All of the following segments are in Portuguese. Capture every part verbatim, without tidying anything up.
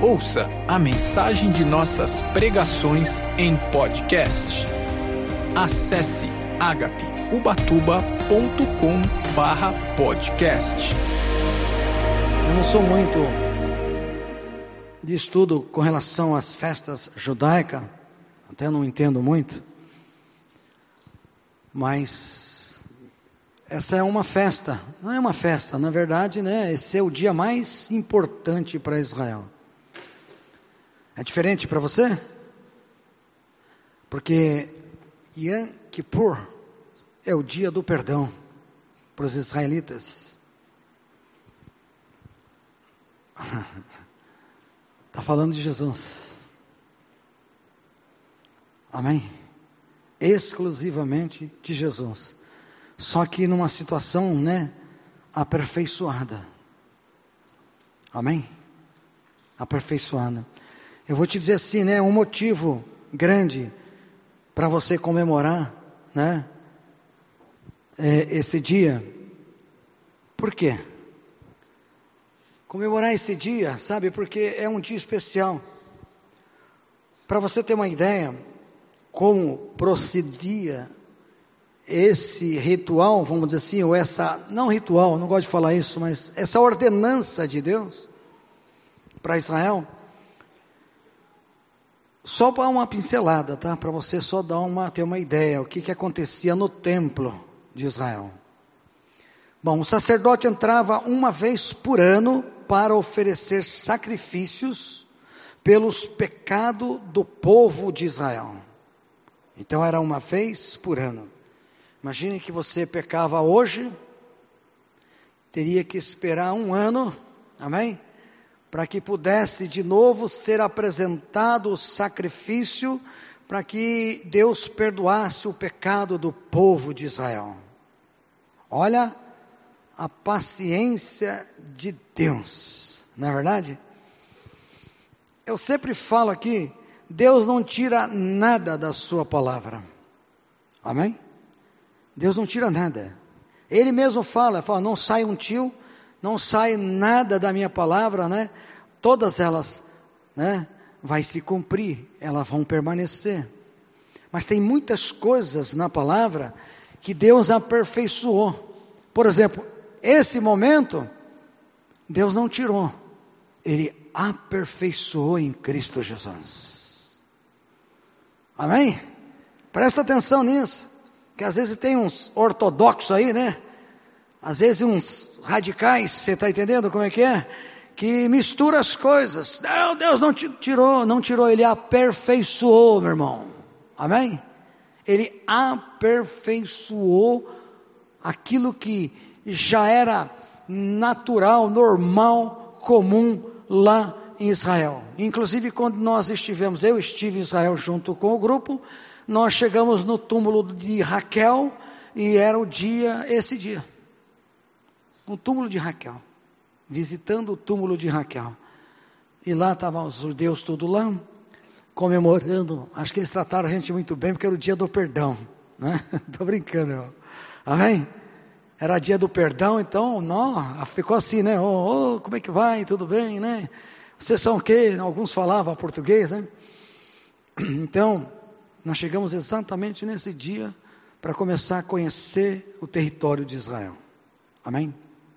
Ouça a mensagem de nossas pregações em podcast. Acesse agape ubatuba ponto com barra podcast. Eu não sou muito de estudo com relação às festas judaicas, até não entendo muito, mas essa é uma festa, não é uma festa, na verdade, né? Esse é o dia mais importante para Israel. É diferente para você? Porque Yom Kippur é o dia do perdão para os israelitas. Está falando de Jesus. Amém? Exclusivamente de Jesus. Só que numa situação, né, aperfeiçoada. Amém? Aperfeiçoada. Eu vou te dizer assim, né, um motivo grande para você comemorar, né, é, esse dia. Por quê? Comemorar esse dia, sabe, porque é um dia especial. Para você ter uma ideia, como procedia esse ritual, vamos dizer assim, ou essa, não ritual, não gosto de falar isso, mas essa ordenança de Deus para Israel, só para uma pincelada, tá? Para você só dar uma, ter uma ideia, o que, que acontecia no templo de Israel. Bom, o sacerdote entrava uma vez por ano para oferecer sacrifícios pelos pecados do povo de Israel. Então era uma vez por ano. Imagine que você pecava hoje, teria que esperar um ano, amém? Para que pudesse de novo ser apresentado o sacrifício, para que Deus perdoasse o pecado do povo de Israel. Olha a paciência de Deus, não é verdade? Eu sempre falo aqui, Deus não tira nada da sua palavra, amém? Deus não tira nada. Ele mesmo fala, fala, não sai um tio, não sai nada da minha palavra, né? Todas elas, né, vai se cumprir, elas vão permanecer. Mas tem muitas coisas na palavra que Deus aperfeiçoou. Por exemplo, esse momento, Deus não tirou, Ele aperfeiçoou em Cristo Jesus. Amém? Presta atenção nisso. Que às vezes tem uns ortodoxos aí, né? Às vezes uns radicais, você está entendendo como é que é? Que mistura as coisas. Não, Deus não tirou, não tirou, Ele aperfeiçoou, meu irmão. Amém? Ele aperfeiçoou aquilo que já era natural, normal, comum lá em Israel. Inclusive quando nós estivemos, eu estive em Israel junto com o grupo, nós chegamos no túmulo de Raquel, e era o dia, esse dia, no túmulo de Raquel, visitando o túmulo de Raquel, e lá estavam os judeus tudo lá, comemorando, acho que eles trataram a gente muito bem, porque era o dia do perdão, né? Estou brincando, irmão. Amém? Era dia do perdão, então, não, ficou assim, né? Oh, oh, como é que vai? Tudo bem, né? Vocês são o quê? Alguns falavam português, né? Então, nós chegamos exatamente nesse dia para começar a conhecer o território de Israel. Amém?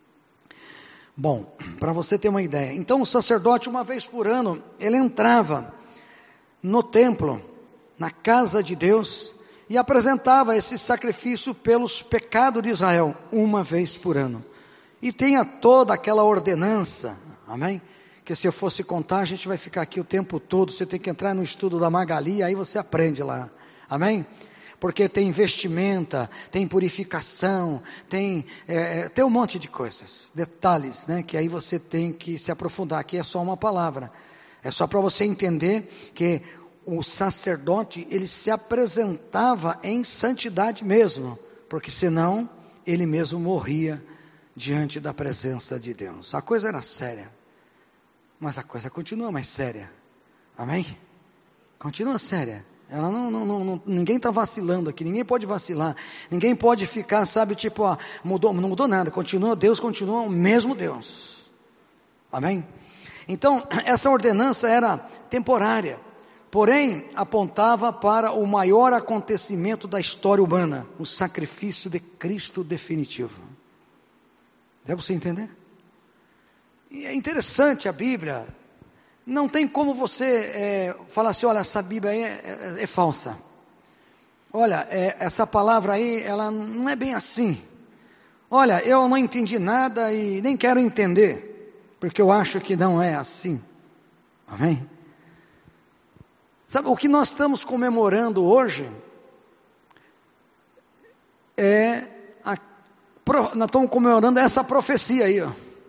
Bom, para você ter uma ideia. Então o sacerdote, uma vez por ano, ele entrava no templo, na casa de Deus, e apresentava esse sacrifício pelos pecados de Israel, uma vez por ano. E tinha toda aquela ordenança, amém? Que se eu fosse contar, a gente vai ficar aqui o tempo todo, você tem que entrar no estudo da Magali, aí você aprende lá, amém? Porque tem vestimenta, tem purificação, tem, é, tem um monte de coisas, detalhes, né? Que aí você tem que se aprofundar, aqui é só uma palavra, é só para você entender que o sacerdote, ele se apresentava em santidade mesmo, porque senão ele mesmo morria diante da presença de Deus. A coisa era séria. Mas a coisa continua mais séria. Amém? Continua séria. Ela não, não, não, ninguém está vacilando aqui. Ninguém pode vacilar. Ninguém pode ficar, sabe, tipo, ó, mudou, não mudou nada. Continua, Deus continua o mesmo Deus. Amém? Então, essa ordenança era temporária, porém apontava para o maior acontecimento da história humana, o sacrifício de Cristo definitivo. Deve você entender? E é interessante a Bíblia, não tem como você é, falar assim, olha, essa Bíblia aí é, é, é falsa. Olha, é, essa palavra aí, ela não é bem assim. Olha, eu não entendi nada e nem quero entender, porque eu acho que não é assim. Amém? Sabe, o que nós estamos comemorando hoje é, a, nós estamos comemorando essa profecia aí, ó.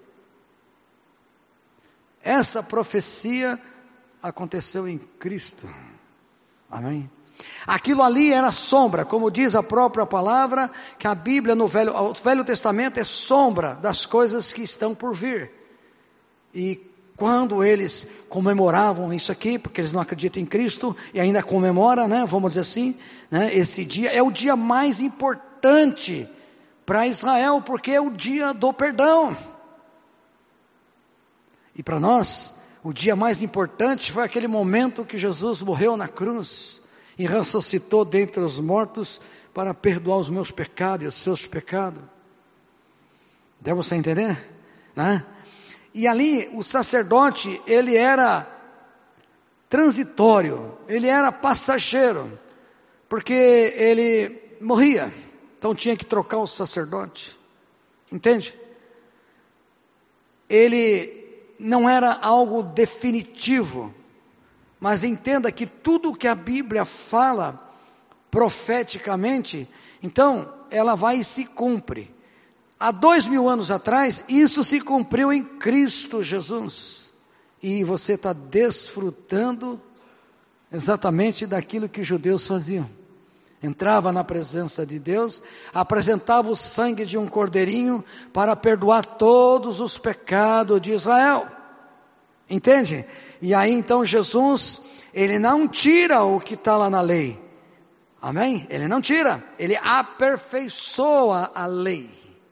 Essa profecia aconteceu em Cristo. Amém? Aquilo ali era sombra, como diz a própria palavra, que a Bíblia no Velho, o Velho Testamento é sombra das coisas que estão por vir. E quando eles comemoravam isso aqui, porque eles não acreditam em Cristo, e ainda comemoram, né, vamos dizer assim, né, esse dia é o dia mais importante para Israel, porque é o dia do perdão. E para nós, o dia mais importante foi aquele momento que Jesus morreu na cruz e ressuscitou dentre os mortos para perdoar os meus pecados e os seus pecados. Deve você entender? Né? E ali o sacerdote, ele era transitório, ele era passageiro, porque ele morria, então tinha que trocar o sacerdote. Entende? Ele não era algo definitivo, mas entenda que tudo que a Bíblia fala profeticamente, então ela vai e se cumpre. Há dois mil anos atrás, isso se cumpriu em Cristo Jesus, e você está desfrutando exatamente daquilo que os judeus faziam. Entrava na presença de Deus, apresentava o sangue de um cordeirinho para perdoar todos os pecados de Israel. Entende? E aí então Jesus, ele não tira o que está lá na lei. Amém? Ele não tira, ele aperfeiçoa a lei.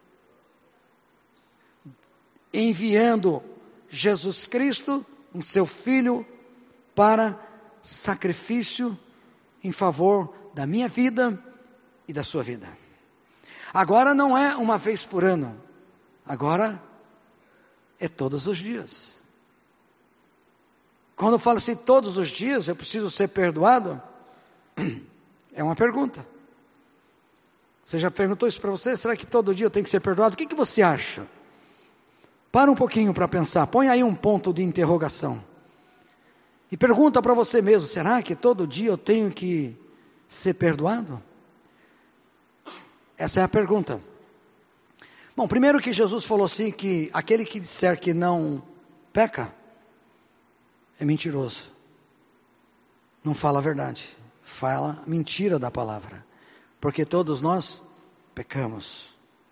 Enviando Jesus Cristo, o seu Filho, para sacrifício em favor da minha vida e da sua vida. Agora não é uma vez por ano, agora é todos os dias. Quando eu falo assim, todos os dias eu preciso ser perdoado, é uma pergunta. Você já perguntou isso para você? Será que todo dia eu tenho que ser perdoado? O que, que você acha? Para um pouquinho para pensar, põe aí um ponto de interrogação. E pergunta para você mesmo, será que todo dia eu tenho que ser perdoado? Essa é a pergunta. Bom, primeiro que Jesus falou assim, que aquele que disser que não peca, é mentiroso. Não fala a verdade, fala mentira da palavra. Porque todos nós pecamos.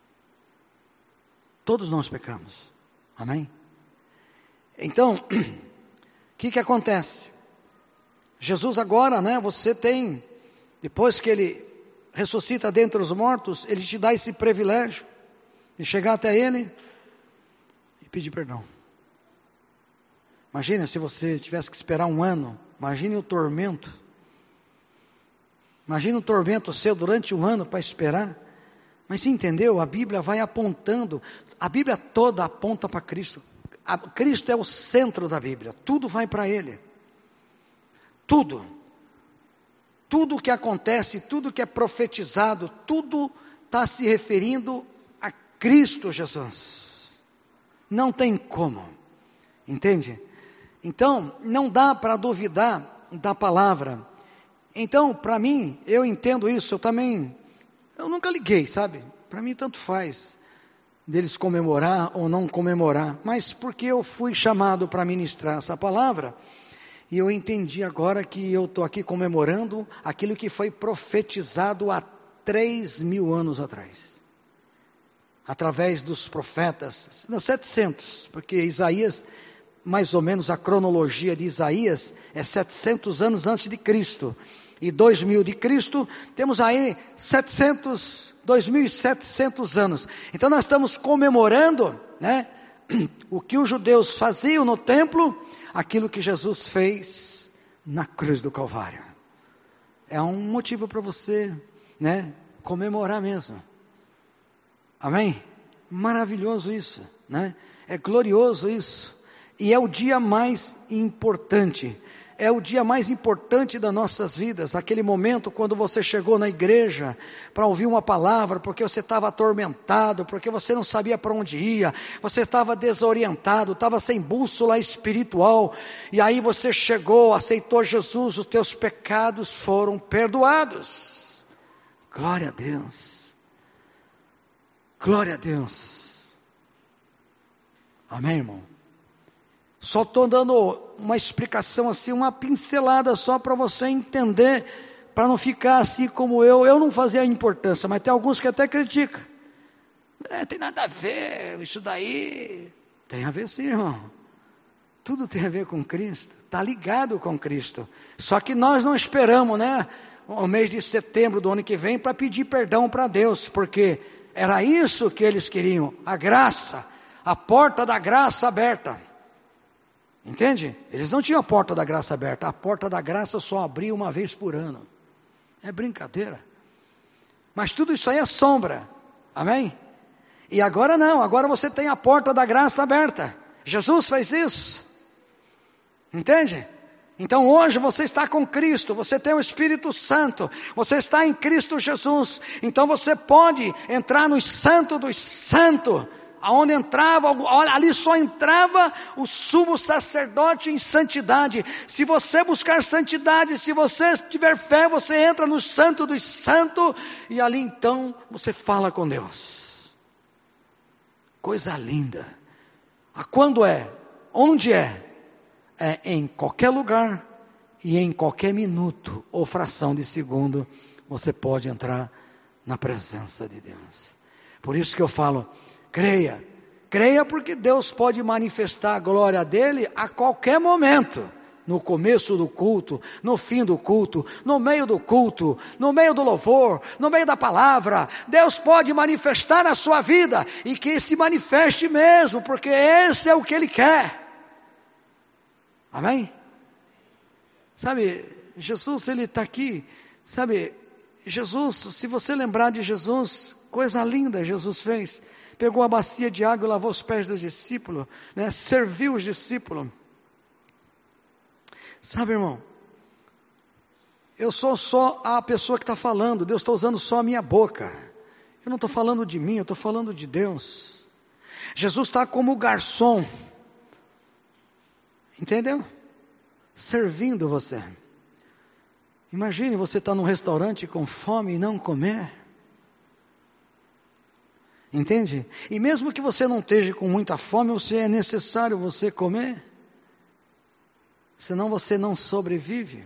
Todos nós pecamos. Amém? Então, o que que acontece? Jesus agora, né, você tem, depois que ele ressuscita dentre os mortos, ele te dá esse privilégio de chegar até ele e pedir perdão. Imagina se você tivesse que esperar um ano, imagine o tormento. Imagina o tormento seu durante um ano para esperar. Mas você entendeu? A Bíblia vai apontando, a Bíblia toda aponta para Cristo. A, Cristo é o centro da Bíblia, tudo vai para Ele. Tudo. Tudo que acontece, tudo que é profetizado, tudo está se referindo a Cristo Jesus. Não tem como. Entende? Então, não dá para duvidar da palavra. Então, para mim, eu entendo isso, eu também... Eu nunca liguei, sabe? Para mim tanto faz deles comemorar ou não comemorar. Mas porque eu fui chamado para ministrar essa palavra, e eu entendi agora que eu estou aqui comemorando aquilo que foi profetizado há três mil anos atrás. Através dos profetas, não, setecentos, porque Isaías, mais ou menos a cronologia de Isaías, é setecentos anos antes de Cristo. E dois mil de Cristo, temos aí setecentos, dois mil e setecentos anos. Então nós estamos comemorando, né, o que os judeus faziam no templo, aquilo que Jesus fez na cruz do Calvário. É um motivo para você, né, comemorar mesmo. Amém? Maravilhoso isso, né? É glorioso isso. E é o dia mais importante. É o dia mais importante das nossas vidas, aquele momento quando você chegou na igreja para ouvir uma palavra, porque você estava atormentado, porque você não sabia para onde ia, você estava desorientado, estava sem bússola espiritual, e aí você chegou, aceitou Jesus, os teus pecados foram perdoados. Glória a Deus. Glória a Deus. Amém, irmão? Só estou dando uma explicação assim, uma pincelada só para você entender, para não ficar assim como eu. Eu não fazia importância, mas tem alguns que até criticam. É, tem nada a ver, isso daí. Tem a ver sim, irmão. Tudo tem a ver com Cristo, está ligado com Cristo. Só que nós não esperamos, né, o mês de setembro do ano que vem para pedir perdão para Deus, porque era isso que eles queriam, a graça, a porta da graça aberta. Entende? Eles não tinham a porta da graça aberta. A porta da graça só abria uma vez por ano. É brincadeira. Mas tudo isso aí é sombra. Amém? E agora não. Agora você tem a porta da graça aberta. Jesus fez isso. Entende? Então hoje você está com Cristo. Você tem o Espírito Santo. Você está em Cristo Jesus. Então você pode entrar no Santo dos Santos. Aonde entrava, olha, ali só entrava o sumo sacerdote em santidade. Se você buscar santidade, se você tiver fé, você entra no santo dos santos, e ali então você fala com Deus. Coisa linda. A quando é? Onde é? É em qualquer lugar e em qualquer minuto ou fração de segundo, você pode entrar na presença de Deus. Por isso que eu falo, creia, creia porque Deus pode manifestar a glória dele a qualquer momento, no começo do culto, no fim do culto, no meio do culto, no meio do louvor, no meio da palavra. Deus pode manifestar na sua vida, e que se manifeste mesmo, porque esse é o que ele quer. Amém? Sabe, Jesus, ele está aqui, sabe, Jesus, se você lembrar de Jesus, coisa linda Jesus fez. Pegou a bacia de água e lavou os pés dos discípulos, né? Serviu os discípulos. Sabe, irmão, eu sou só a pessoa que está falando, Deus está usando só a minha boca. Eu não estou falando de mim, eu estou falando de Deus. Jesus está como garçom, entendeu? Servindo você. Imagine você estar num restaurante com fome e não comer. Entende? E mesmo que você não esteja com muita fome, você é necessário você comer. Senão você não sobrevive.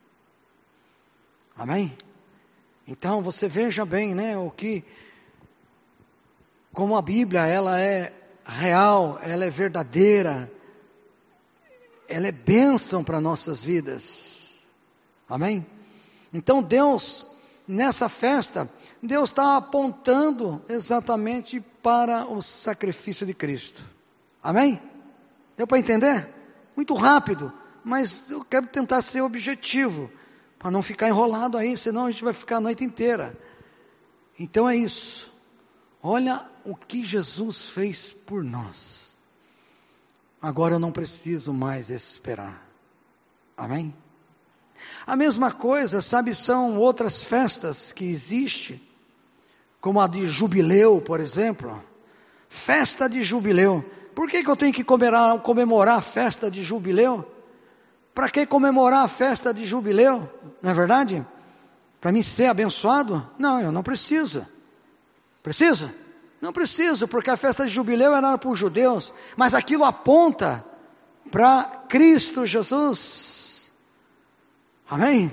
Amém? Então você veja bem, né, o que, como a Bíblia, ela é real, ela é verdadeira, ela é bênção para nossas vidas. Amém? Então Deus, nessa festa, Deus está apontando exatamente para o sacrifício de Cristo. Amém? Deu para entender? Muito rápido, mas eu quero tentar ser objetivo, para não ficar enrolado aí, senão a gente vai ficar a noite inteira. Então é isso. Olha o que Jesus fez por nós. Agora eu não preciso mais esperar. Amém? A mesma coisa, sabe, são outras festas que existem, como a de jubileu, por exemplo. Festa de jubileu. Por que que eu tenho que comemorar, comemorar a festa de jubileu? Para que comemorar a festa de jubileu? Não é verdade? Para mim ser abençoado? Não, eu não preciso. Preciso? Não preciso, porque a festa de jubileu era para os judeus, mas aquilo aponta para Cristo Jesus. Amém?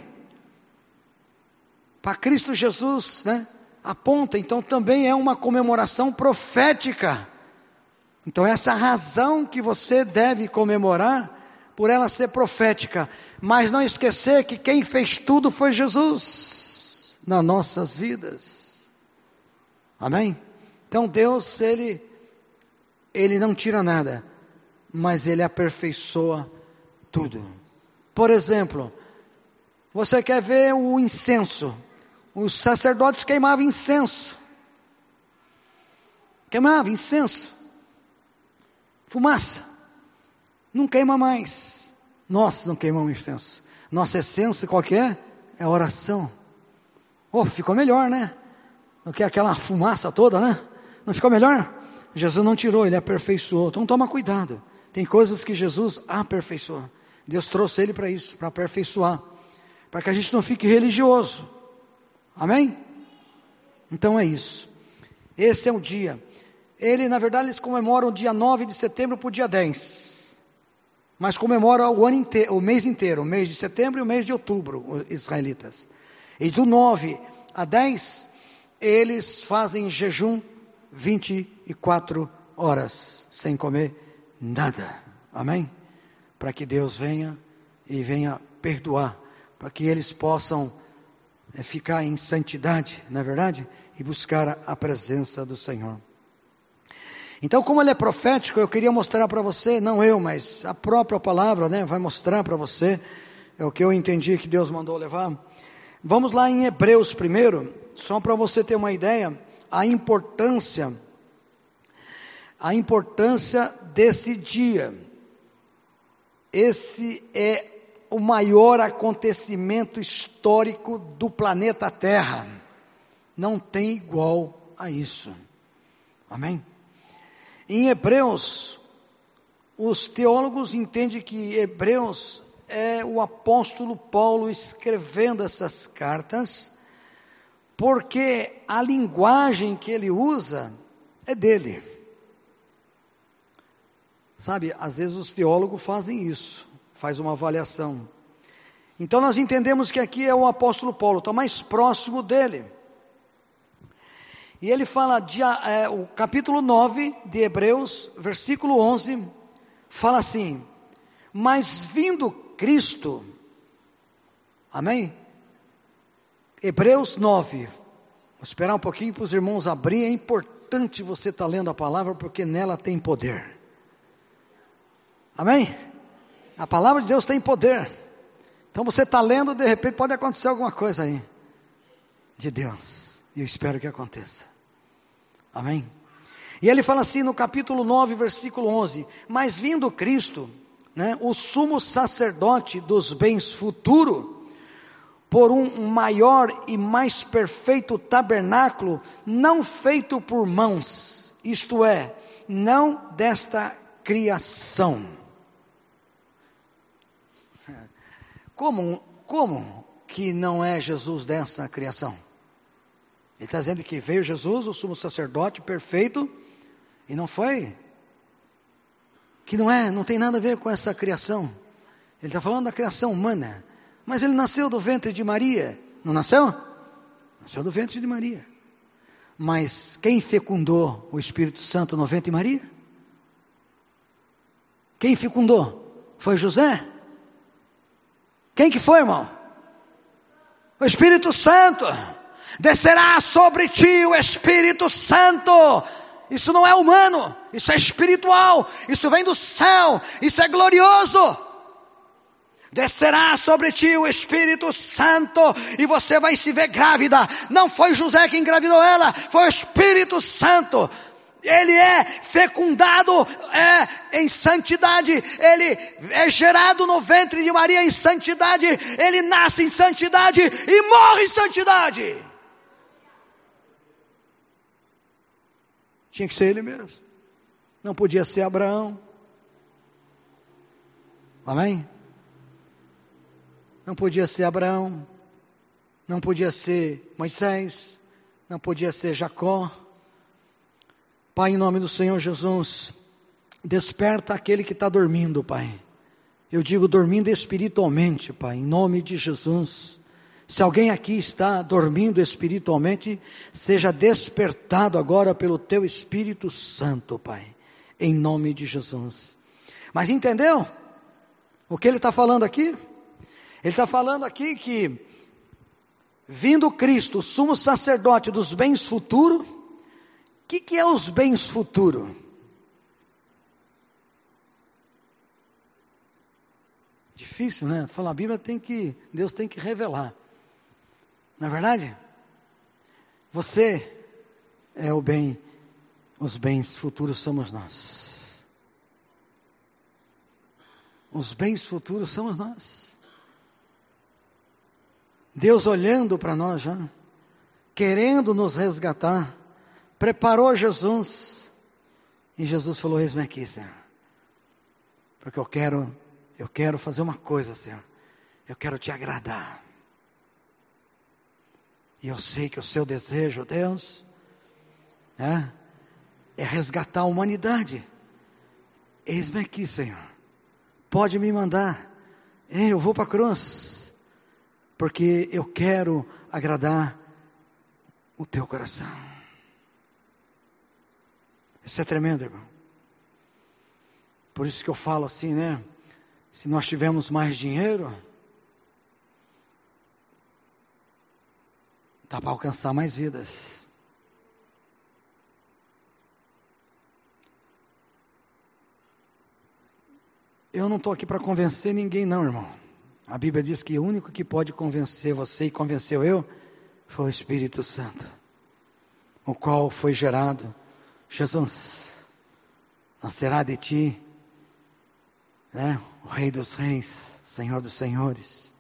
Para Cristo Jesus, né? Aponta, então também é uma comemoração profética. Então essa é a razão que você deve comemorar, por ela ser profética. Mas não esquecer que quem fez tudo foi Jesus, nas nossas vidas. Amém? Então Deus, Ele Ele não tira nada, mas Ele aperfeiçoa tudo. Por exemplo, você quer ver o incenso? Os sacerdotes queimavam incenso. Queimavam incenso. Fumaça. Não queima mais. Nós não queimamos incenso. Nossa essência qual que é? É oração. Oh, ficou melhor, né? Do que aquela fumaça toda, né? Não ficou melhor? Jesus não tirou, Ele aperfeiçoou. Então toma cuidado. Tem coisas que Jesus aperfeiçoou. Deus trouxe Ele para isso, para aperfeiçoar. Para que a gente não fique religioso. Amém? Então é isso. Esse é o dia. Ele, na verdade, eles comemoram o dia nove de setembro para o dia dez. Mas comemoram o ano inteiro, o mês inteiro, o mês de setembro e o mês de outubro, os israelitas. E do nove a dez, eles fazem jejum vinte e quatro horas, sem comer nada. Amém? Para que Deus venha e venha perdoar, para que eles possam é, ficar em santidade, não é verdade? E buscar a, a presença do Senhor. Então, como ele é profético, eu queria mostrar para você, não eu, mas a própria palavra, né, vai mostrar para você, é o que eu entendi que Deus mandou levar. Vamos lá em Hebreus primeiro, só para você ter uma ideia, a importância, a importância desse dia. Esse é o maior acontecimento histórico do planeta Terra. Não tem igual a isso. Amém? Em Hebreus, os teólogos entendem que Hebreus é o apóstolo Paulo escrevendo essas cartas, porque a linguagem que ele usa é dele. Sabe, às vezes os teólogos fazem isso, faz uma avaliação. Então nós entendemos que aqui é o apóstolo Paulo, está mais próximo dele. E ele fala, de, é, o capítulo nove de Hebreus, versículo onze, fala assim: mas vindo Cristo, amém? Hebreus nove, vou esperar um pouquinho para os irmãos abrirem, é importante você estar lendo a palavra, porque nela tem poder, amém? A palavra de Deus tem poder, então você está lendo, de repente pode acontecer alguma coisa aí, de Deus, e eu espero que aconteça. Amém? E ele fala assim no capítulo nove, versículo onze: mas vindo Cristo, né, o sumo sacerdote dos bens futuro, por um maior e mais perfeito tabernáculo, não feito por mãos, isto é, não desta criação. Como, como que não é Jesus dessa criação? Ele está dizendo que veio Jesus, o sumo sacerdote perfeito, e não foi, que não é, não tem nada a ver com essa criação. Ele está falando da criação humana, mas ele nasceu do ventre de Maria, não nasceu? Nasceu do ventre de Maria. Mas quem fecundou o Espírito Santo no ventre de Maria? Quem fecundou? Foi José? Quem que foi, irmão? O Espírito Santo. Descerá sobre ti o Espírito Santo. Isso não é humano, isso é espiritual, isso vem do céu, isso é glorioso. Descerá sobre ti o Espírito Santo e você vai se ver grávida. Não foi José que engravidou ela, foi o Espírito Santo. Ele é fecundado é, em santidade, ele é gerado no ventre de Maria em santidade, ele nasce em santidade e morre em santidade. Tinha que ser ele mesmo. Não podia ser Abraão. Amém? Não podia ser Abraão. Não podia ser Moisés. Não podia ser Jacó. Pai, em nome do Senhor Jesus, desperta aquele que está dormindo, Pai. Eu digo dormindo espiritualmente, Pai, em nome de Jesus. Se alguém aqui está dormindo espiritualmente, seja despertado agora pelo Teu Espírito Santo, Pai, em nome de Jesus. Mas entendeu o que ele está falando aqui? Ele está falando aqui que, vindo Cristo, o sumo sacerdote dos bens futuros, o que, que é os bens futuros? Difícil, né? Falar, a Bíblia tem que, Deus tem que revelar. Não é verdade? Você é o bem, os bens futuros somos nós. Os bens futuros somos nós. Deus olhando para nós já, querendo nos resgatar, preparou Jesus. E Jesus falou, eis-me aqui, Senhor. Porque eu quero, eu quero fazer uma coisa, Senhor. Eu quero te agradar. E eu sei que o seu desejo, Deus, é, é resgatar a humanidade. Eis-me aqui, Senhor. Pode me mandar. Eu vou para a cruz. Porque eu quero agradar o teu coração. Isso é tremendo, irmão. Por isso que eu falo assim, né? Se nós tivermos mais dinheiro, dá para alcançar mais vidas. Eu não estou aqui para convencer ninguém não, irmão. A Bíblia diz que o único que pode convencer você e convenceu eu, foi o Espírito Santo. O qual foi gerado, Jesus, nascerá de ti, né? O Rei dos Reis, Senhor dos Senhores.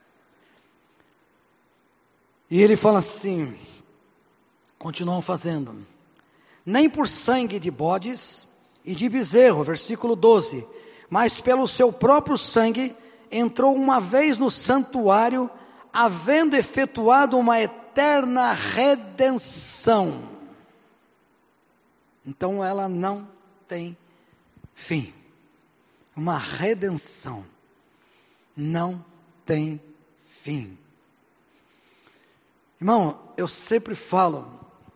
E ele fala assim, continuam fazendo, nem por sangue de bodes e de bezerro, versículo doze, mas pelo seu próprio sangue, entrou uma vez no santuário, havendo efetuado uma eterna redenção. Então ela não tem fim. Uma redenção não tem fim. Irmão, eu sempre falo,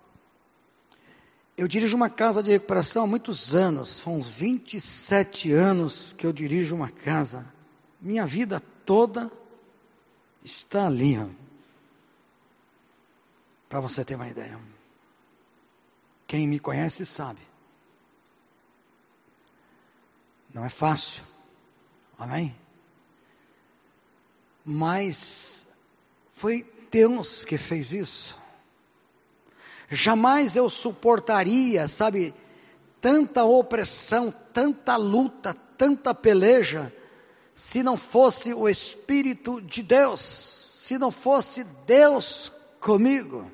eu dirijo uma casa de recuperação há muitos anos, são uns vinte e sete anos que eu dirijo uma casa. Minha vida toda está ali, para você ter uma ideia. Quem me conhece sabe. Não é fácil, amém? Mas foi Deus que fez isso. Jamais eu suportaria, sabe, tanta opressão, tanta luta, tanta peleja, se não fosse o Espírito de Deus, se não fosse Deus comigo.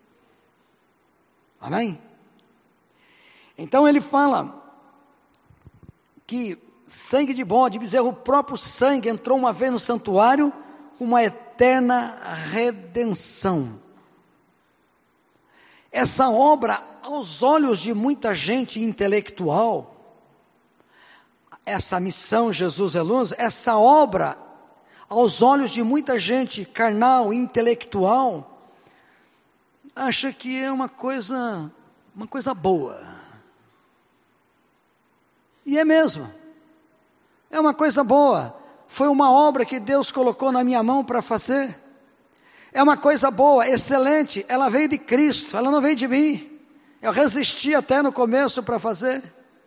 Amém? Então ele fala que sangue de bode, bezerro, o próprio sangue entrou uma vez no santuário, uma eterna redenção. Essa obra, aos olhos de muita gente intelectual, essa missão Jesus é luz, essa obra, aos olhos de muita gente carnal, intelectual, acha que é uma coisa, uma coisa boa. E é mesmo. É uma coisa boa. Foi uma obra que Deus colocou na minha mão para fazer. É uma coisa boa, excelente. Ela veio de Cristo, ela não veio de mim. Eu resisti até no começo para fazer.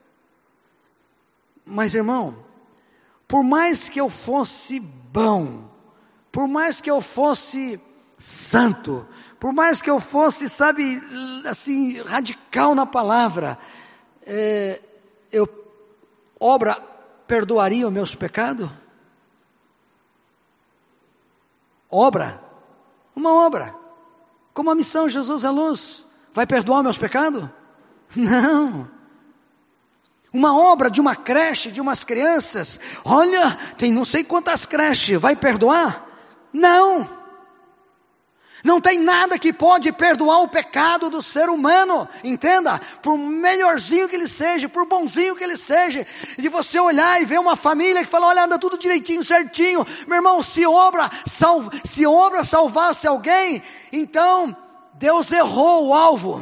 Mas, irmão, por mais que eu fosse bom, por mais que eu fosse santo, por mais que eu fosse, sabe, assim, radical na palavra, é, eu, obra perdoaria os meus pecados? Obra, uma obra, como a missão Jesus é luz, vai perdoar os meus pecados? Não. Uma obra de uma creche, de umas crianças, olha, tem não sei quantas creches, vai perdoar? Não. Não tem nada que pode perdoar o pecado do ser humano, entenda, por melhorzinho que ele seja, por bonzinho que ele seja, de você olhar e ver uma família que fala, olha, anda tudo direitinho, certinho, meu irmão, se obra, sal, se obra salvasse alguém, então Deus errou o alvo,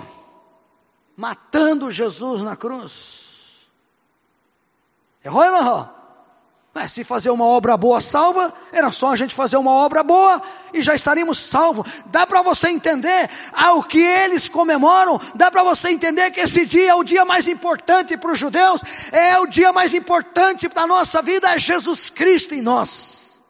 matando Jesus na cruz. Errou ou não errou? É, se fazer uma obra boa salva, era só a gente fazer uma obra boa e já estaríamos salvos. Dá para você entender ao que eles comemoram? Dá para você entender que esse dia é o dia mais importante para os judeus? É o dia mais importante para a nossa vida, é Jesus Cristo em nós.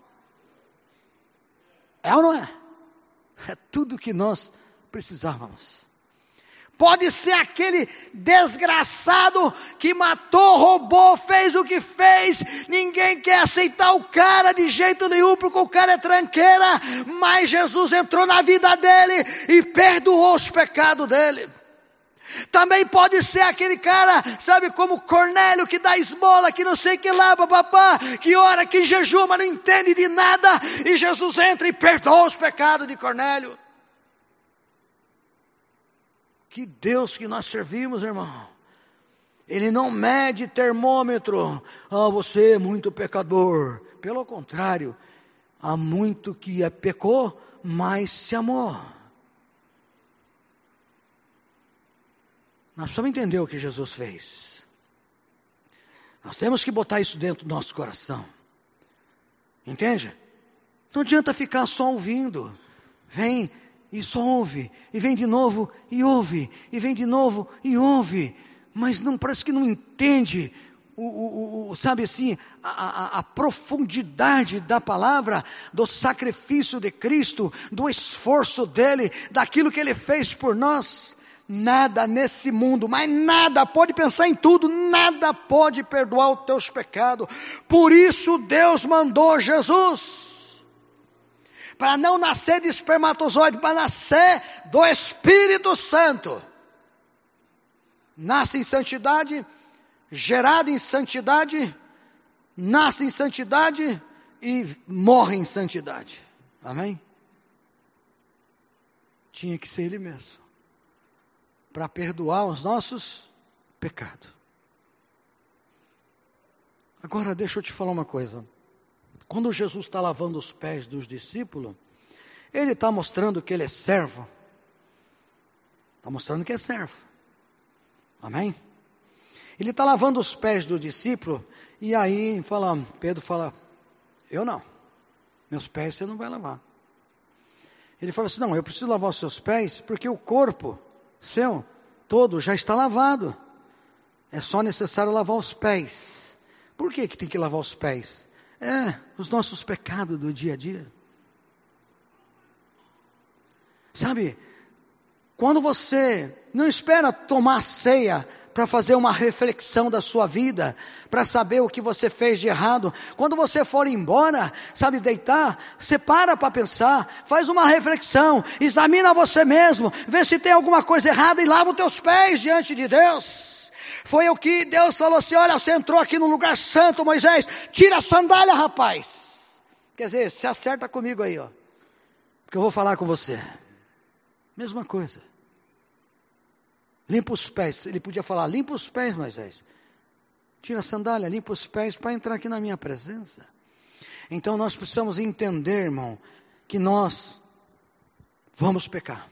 É ou não é? É tudo que nós precisávamos. Pode ser aquele desgraçado que matou, roubou, fez o que fez. Ninguém quer aceitar o cara de jeito nenhum, porque o cara é tranqueira. Mas Jesus entrou na vida dele e perdoou os pecados dele. Também pode ser aquele cara, sabe, como Cornélio, que dá esmola, que não sei o que lá, papapá, que ora, que jejuma, mas não entende de nada. E Jesus entra e perdoa os pecados de Cornélio. Que Deus que nós servimos, irmão. Ele não mede termômetro. Ah, você é muito pecador. Pelo contrário, há muito que é pecou, mas se amou. Nós precisamos entender o que Jesus fez. Nós temos que botar isso dentro do nosso coração. Entende? Não adianta ficar só ouvindo. Vem e só ouve, e vem de novo e ouve, e vem de novo e ouve, mas não, parece que não entende, o, o, o, sabe assim, a, a, a profundidade da palavra, do sacrifício de Cristo, do esforço dele, daquilo que ele fez por nós. Nada nesse mundo, mas nada, pode pensar em tudo, nada pode perdoar os teus pecados. Por isso Deus mandou Jesus. Para não nascer de espermatozoide, para nascer do Espírito Santo. Nasce em santidade, gerado em santidade, nasce em santidade e morre em santidade. Amém? Tinha que ser Ele mesmo, para perdoar os nossos pecados. Agora deixa eu te falar uma coisa. Quando Jesus está lavando os pés dos discípulos, Ele está mostrando que Ele é servo. Está mostrando que é servo. Amém? Ele está lavando os pés do discípulo, e aí fala, Pedro fala, eu não. Meus pés você não vai lavar. Ele fala assim, não, eu preciso lavar os seus pés, porque o corpo seu todo já está lavado. É só necessário lavar os pés. Por que que tem que lavar os pés? É, os nossos pecados do dia a dia. Sabe, quando você não espera tomar ceia para fazer uma reflexão da sua vida, para saber o que você fez de errado, quando você for embora, sabe, deitar, você para para pensar, faz uma reflexão, examina você mesmo, vê se tem alguma coisa errada e lava os teus pés diante de Deus. Foi o que Deus falou assim, olha, você entrou aqui no lugar santo, Moisés, tira a sandália, rapaz. Quer dizer, se acerta comigo aí, ó, porque eu vou falar com você. Mesma coisa. Limpa os pés, ele podia falar, limpa os pés, Moisés. Tira a sandália, limpa os pés para entrar aqui na minha presença. Então nós precisamos entender, irmão, que nós vamos pecar.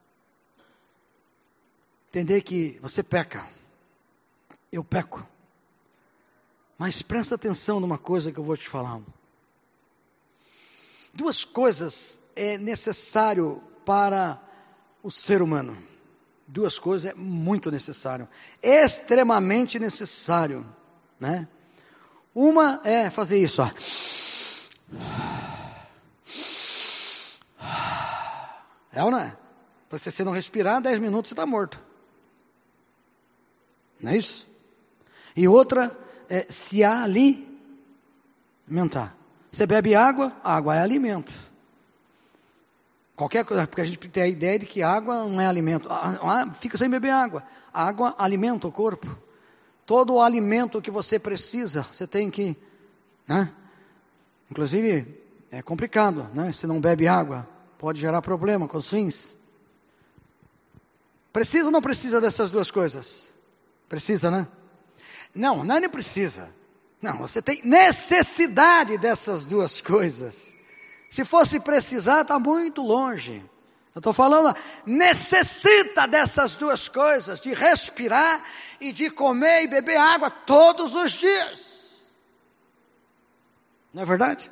Entender que você peca. Eu peco. Mas presta atenção numa coisa que eu vou te falar. Duas coisas é necessário para o ser humano. Duas coisas é muito necessário. Extremamente necessário, né? Uma é fazer isso, ó. É ou não é? Se você não respirar, dez minutos você está morto. Não é isso? E outra é se alimentar. Você bebe água, água é alimento. Qualquer coisa, porque a gente tem a ideia de que água não é alimento. Ah, fica sem beber água. Água alimenta o corpo. Todo o alimento que você precisa, você tem que, né? Inclusive, é complicado, né? Se não bebe água, pode gerar problema com os rins. Precisa ou não precisa dessas duas coisas? Precisa, né? Não, não é nem precisa. Não, você tem necessidade dessas duas coisas. Se fosse precisar, está muito longe. Eu estou falando, necessita dessas duas coisas, de respirar e de comer e beber água todos os dias. Não é verdade?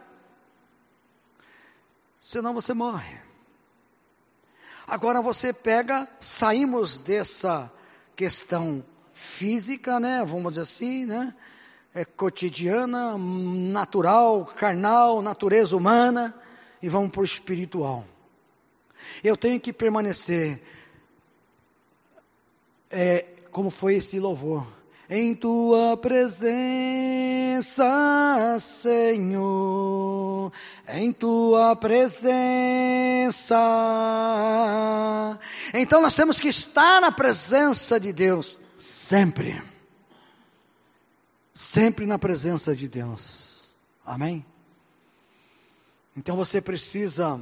Senão você morre. Agora você pega, saímos dessa questão física, né? Vamos dizer assim, né? É cotidiana, natural, carnal, natureza humana, e vamos para o espiritual. Eu tenho que permanecer, é, como foi esse louvor, em tua presença, Senhor, em tua presença. Então nós temos que estar na presença de Deus, sempre. Sempre na presença de Deus. Amém? Então você precisa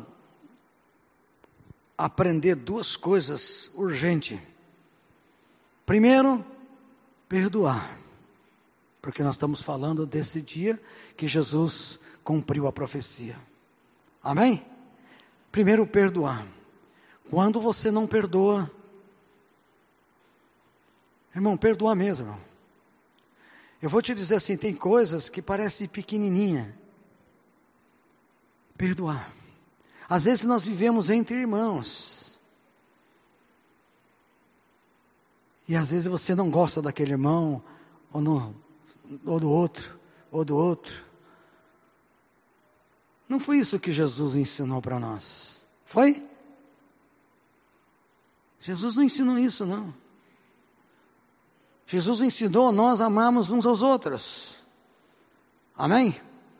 aprender duas coisas urgentes. Primeiro, perdoar. Porque nós estamos falando desse dia que Jesus cumpriu a profecia. Amém? Primeiro, perdoar. Quando você não perdoa, irmão, perdoa mesmo, irmão. Eu vou te dizer assim, tem coisas que parecem pequenininha. Perdoar. Às vezes nós vivemos entre irmãos. E às vezes você não gosta daquele irmão, ou, no, ou do outro, ou do outro. Não foi isso que Jesus ensinou para nós. Foi? Jesus não ensinou isso, não. Jesus ensinou nós a amarmos uns aos outros. Amém?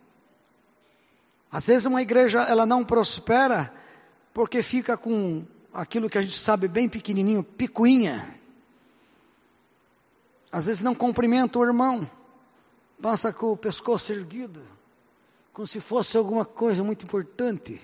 Às vezes uma igreja ela não prospera porque fica com aquilo que a gente sabe bem pequenininho, picuinha. Às vezes não cumprimenta o irmão, passa com o pescoço erguido, como se fosse alguma coisa muito importante.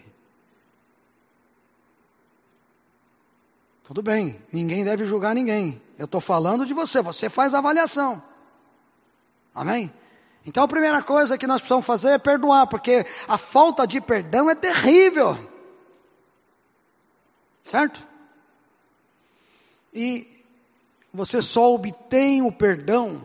Tudo bem, ninguém deve julgar ninguém. Eu estou falando de você, você faz a avaliação. Amém? Então a primeira coisa que nós precisamos fazer é perdoar, porque a falta de perdão é terrível. Certo? E você só obtém o perdão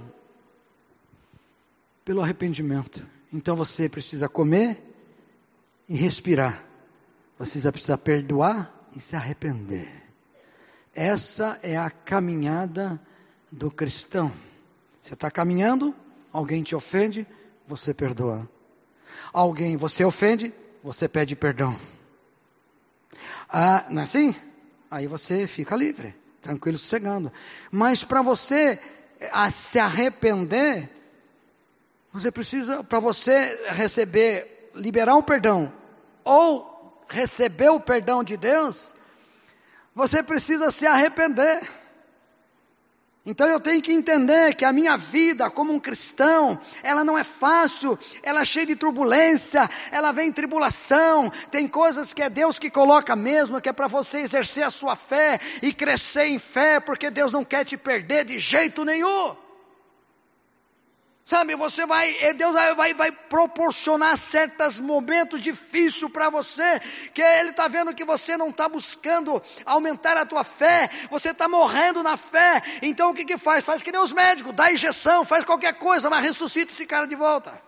pelo arrependimento. Então você precisa comer e respirar. Você precisa perdoar e se arrepender. Essa é a caminhada do cristão. Você está caminhando, alguém te ofende, você perdoa. Alguém você ofende, você pede perdão. Ah, não é assim? Aí você fica livre, tranquilo, sossegando. Mas para você a se arrepender, você precisa, para você receber, liberar o perdão, ou receber o perdão de Deus, você precisa se arrepender. Então eu tenho que entender que a minha vida como um cristão, ela não é fácil, ela é cheia de turbulência, ela vem em tribulação, tem coisas que é Deus que coloca mesmo, que é para você exercer a sua fé e crescer em fé, porque Deus não quer te perder de jeito nenhum. Sabe, você vai, Deus vai, vai, vai proporcionar certos momentos difíceis para você, que Ele está vendo que você não está buscando aumentar a tua fé, você está morrendo na fé, então o que que faz? Faz que nem os médicos, dá injeção, faz qualquer coisa, mas ressuscita esse cara de volta.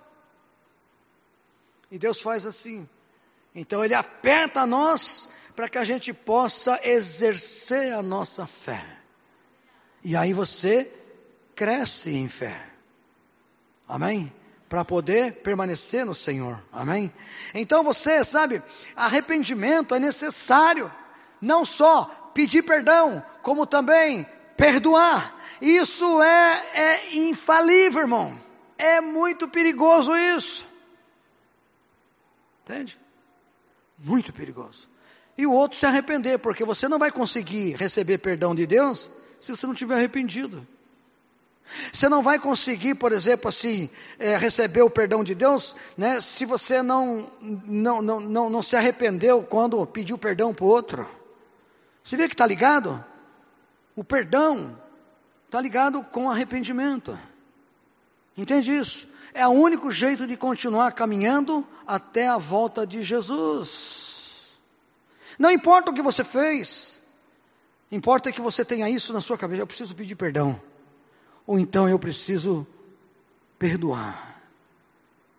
E Deus faz assim, então Ele aperta nós, para que a gente possa exercer a nossa fé, e aí você cresce em fé. Amém? Para poder permanecer no Senhor. Amém? Então você sabe, arrependimento é necessário. Não só pedir perdão, como também perdoar. Isso é, é infalível, irmão. É muito perigoso isso. Entende? Muito perigoso. E o outro se arrepender, porque você não vai conseguir receber perdão de Deus se você não tiver arrependido. Você não vai conseguir, por exemplo, assim, é, receber o perdão de Deus, né, se você não, não, não, não, não se arrependeu quando pediu perdão para o outro. Você vê que está ligado? O perdão está ligado com arrependimento. Entende isso? É o único jeito de continuar caminhando até a volta de Jesus. Não importa o que você fez, importa que você tenha isso na sua cabeça. Eu preciso pedir perdão. Ou então eu preciso perdoar.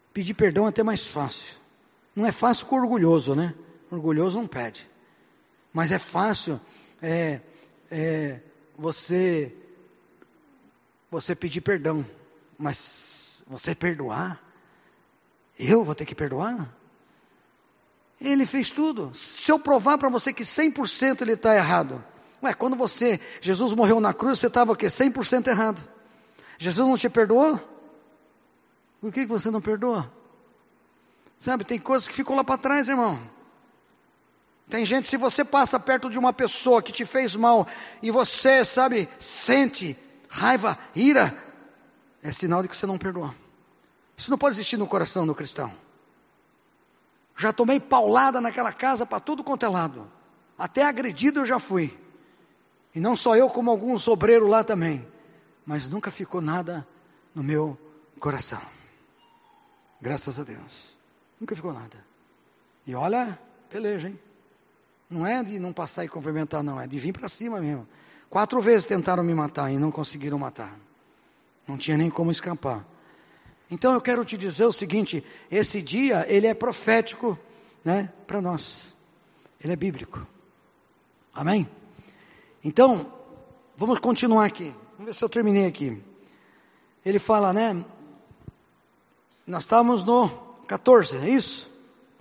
Pedir perdão é até mais fácil. Não é fácil com o orgulhoso, né? O orgulhoso não pede. Mas é fácil é, é, você, você pedir perdão. Mas você perdoar? Eu vou ter que perdoar? Ele fez tudo. Se eu provar para você que cem por cento ele está errado. Ué, quando você, Jesus morreu na cruz, você estava o quê? cem por cento errado. Jesus não te perdoou? Por que você não perdoa? Sabe, tem coisas que ficam lá para trás, irmão. Tem gente, se você passa perto de uma pessoa que te fez mal, e você, sabe, sente raiva, ira, é sinal de que você não perdoa. Isso não pode existir no coração do cristão. Já tomei paulada naquela casa para tudo quanto é lado. Até agredido eu já fui. E não só eu, como alguns obreiros lá também. Mas nunca ficou nada no meu coração. Graças a Deus. Nunca ficou nada. E olha, peleja, hein? Não é de não passar e cumprimentar, não. É de vir para cima mesmo. Quatro vezes tentaram me matar e não conseguiram matar. Não tinha nem como escapar. Então eu quero te dizer o seguinte, esse dia, ele é profético, né, para nós. Ele é bíblico. Amém? Então, vamos continuar aqui. Vamos ver se eu terminei aqui. Ele fala, né, nós estamos no catorze, é isso?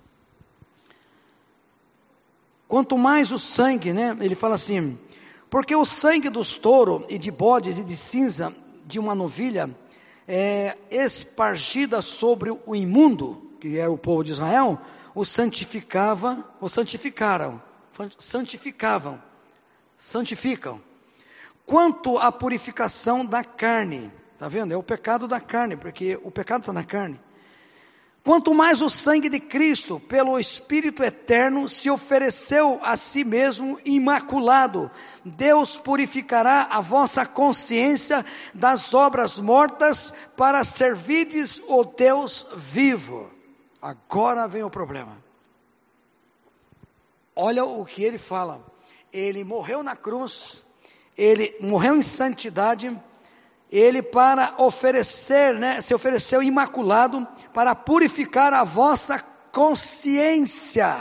Quanto mais o sangue, né, ele fala assim, porque o sangue dos touros e de bodes e de cinza de uma novilha é, espargida sobre o imundo, que era o povo de Israel, o santificava, o santificaram, santificavam, santificam. Quanto à purificação da carne, está vendo? É o pecado da carne, porque o pecado está na carne. Quanto mais o sangue de Cristo, pelo Espírito eterno, se ofereceu a si mesmo imaculado, Deus purificará a vossa consciência das obras mortas para servirdes o Deus vivo. Agora vem o problema. Olha o que ele fala. Ele morreu na cruz, ele morreu em santidade, ele para oferecer, né, se ofereceu imaculado para purificar a vossa consciência.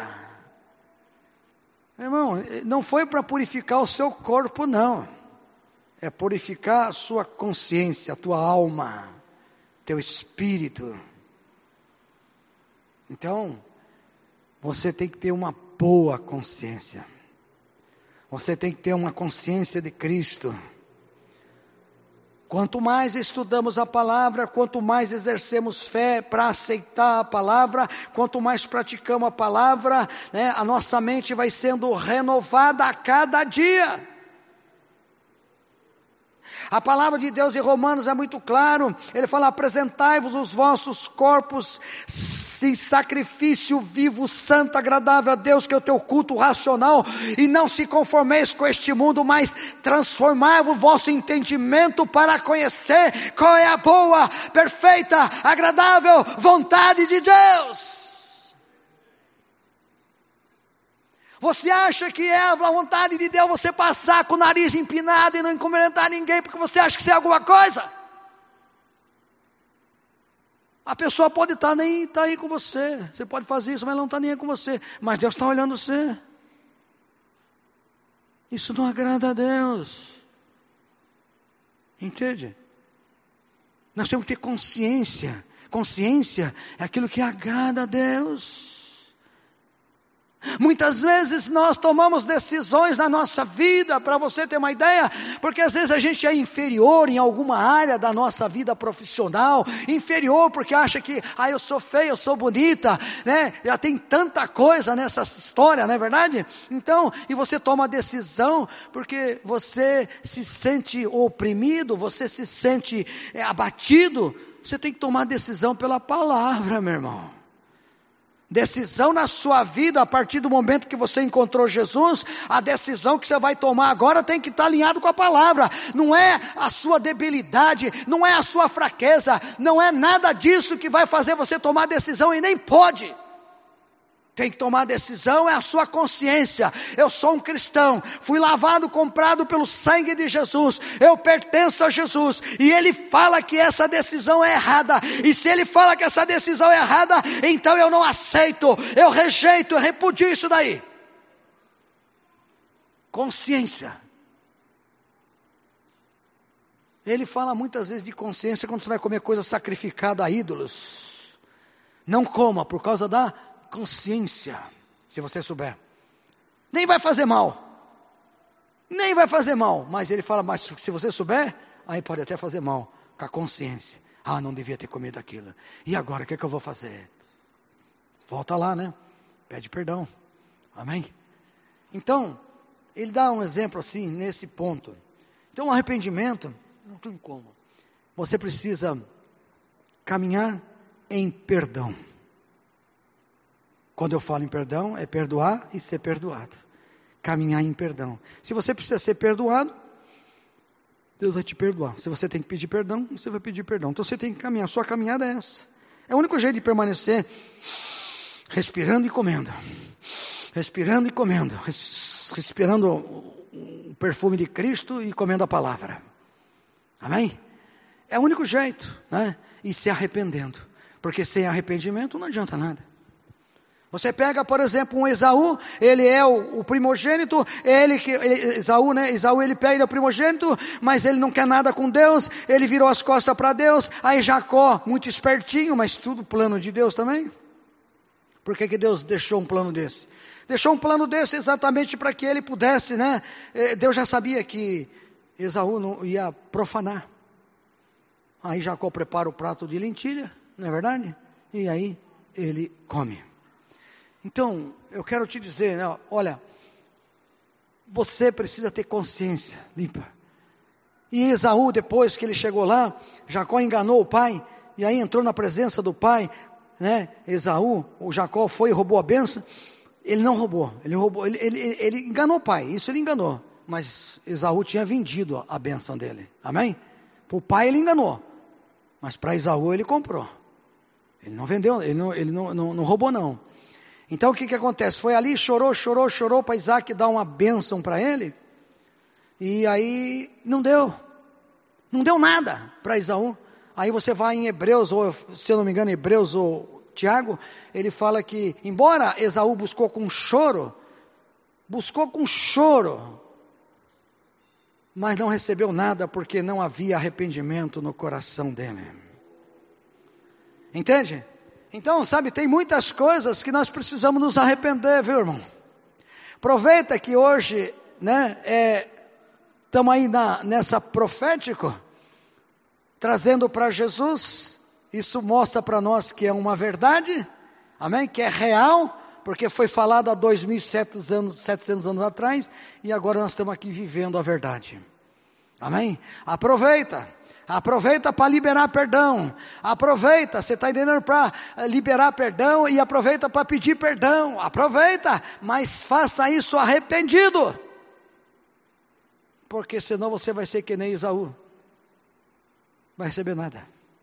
Irmão, não foi para purificar o seu corpo, não. É purificar a sua consciência, a tua alma, teu espírito. Então, você tem que ter uma boa consciência. Você tem que ter uma consciência de Cristo. Quanto mais estudamos a palavra, quanto mais exercemos fé para aceitar a palavra, quanto mais praticamos a palavra, né, a nossa mente vai sendo renovada a cada dia. A palavra de Deus em Romanos é muito claro, ele fala, apresentai-vos os vossos corpos em sacrifício vivo, santo, agradável a Deus, que é o teu culto racional, e não se conformeis com este mundo, mas transformai o vosso entendimento para conhecer qual é a boa, perfeita, agradável vontade de Deus. Você acha que é a vontade de Deus você passar com o nariz empinado e não cumprimentar ninguém porque você acha que você é alguma coisa? A pessoa pode estar nem estar aí com você. Você pode fazer isso, mas não está nem aí com você. Mas Deus está olhando você. Isso não agrada a Deus. Entende? Nós temos que ter consciência. Consciência é aquilo que agrada a Deus. Muitas vezes nós tomamos decisões na nossa vida, para você ter uma ideia, porque às vezes a gente é inferior em alguma área da nossa vida profissional, inferior porque acha que, ah, eu sou feia, eu sou bonita, né? Já tem tanta coisa nessa história, não é verdade? Então, e você toma a decisão porque você se sente oprimido, você se sente é, abatido, você tem que tomar a decisão pela palavra, meu irmão. Decisão na sua vida, a partir do momento que você encontrou Jesus, a decisão que você vai tomar agora tem que estar alinhado com a palavra. Não é a sua debilidade, não é a sua fraqueza, não é nada disso que vai fazer você tomar decisão e nem pode. tem que tomar decisão, é a sua consciência. Eu sou um cristão, fui lavado, comprado pelo sangue de Jesus, eu pertenço a Jesus, e Ele fala que essa decisão é errada, e se Ele fala que essa decisão é errada, então eu não aceito, eu rejeito, eu repudio isso daí. Consciência. Ele fala muitas vezes de consciência quando você vai comer coisa sacrificada a ídolos. Não coma por causa da consciência, se você souber. Nem vai fazer mal. Nem vai fazer mal. Mas ele fala, mas se você souber, aí pode até fazer mal. Com a consciência. Ah, não devia ter comido aquilo. E agora, o que é que eu vou fazer? Volta lá, né? Pede perdão. Amém? Então, ele dá um exemplo assim, nesse ponto. Então, o arrependimento, não tem como. Você precisa caminhar em perdão. Quando eu falo em perdão, é perdoar e ser perdoado. Caminhar em perdão. Se você precisa ser perdoado, Deus vai te perdoar. Se você tem que pedir perdão, você vai pedir perdão. Então você tem que caminhar. Sua caminhada é essa. É o único jeito de permanecer respirando e comendo. Respirando e comendo. Respirando o perfume de Cristo e comendo a palavra. Amém? É o único jeito, né? E se arrependendo. Porque sem arrependimento não adianta nada. Você pega, por exemplo, um Esaú, ele é o, o primogênito, ele que, ele, Esaú, né? Esaú, ele pega, ele é o primogênito, mas ele não quer nada com Deus, ele virou as costas para Deus, aí Jacó, muito espertinho, mas tudo plano de Deus também. Por que que Deus deixou um plano desse? Deixou um plano desse exatamente para que ele pudesse, né? Deus já sabia que Esaú não ia profanar. Aí Jacó prepara o prato de lentilha, não é verdade? E aí ele come. Então, eu quero te dizer, né, olha, você precisa ter consciência limpa. E Esaú, depois que ele chegou lá, Jacó enganou o pai, e aí entrou na presença do pai, né, Esaú, o Jacó foi e roubou a bênção. Ele não roubou, ele roubou, ele, ele, ele enganou o pai, isso ele enganou. Mas Esaú tinha vendido a bênção dele, amém? Para o pai ele enganou, mas para Esaú ele comprou. Ele não vendeu, ele não, ele não, não, não roubou não. Então o que que acontece? Foi ali, chorou, chorou, chorou para Isaac dar uma bênção para ele. E aí não deu. Não deu nada para Esaú. Aí você vai em Hebreus, ou se eu não me engano, Hebreus ou Tiago, ele fala que, embora Esaú buscou com choro, buscou com choro, mas não recebeu nada porque não havia arrependimento no coração dele. Entende? Então, sabe, tem muitas coisas que nós precisamos nos arrepender, viu, irmão? Aproveita que hoje, né, estamos é, aí na, nessa profético, trazendo para Jesus, isso mostra para nós que é uma verdade, amém? Que é real, porque foi falado há dois mil e setecentos anos, setecentos anos atrás, e agora nós estamos aqui vivendo a verdade, amém? Aproveita. Aproveita para liberar perdão. Aproveita, você está entendendo, para liberar perdão e aproveita para pedir perdão. Aproveita, mas faça isso arrependido. Porque senão você vai ser que nem Esaú. Não vai receber nada.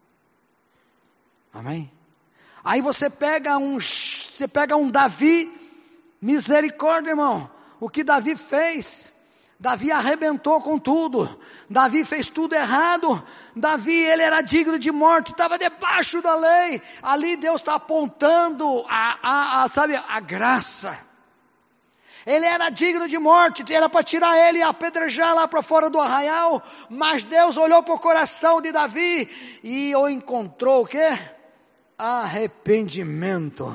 Amém? Aí você pega um, você pega um Davi, misericórdia, irmão. O que Davi fez? Davi arrebentou com tudo, Davi fez tudo errado, Davi ele era digno de morte, estava debaixo da lei, ali Deus está apontando a, a, a, sabe, a graça, ele era digno de morte, era para tirar ele e apedrejar lá para fora do arraial, mas Deus olhou para o coração de Davi e o encontrou o quê? Arrependimento.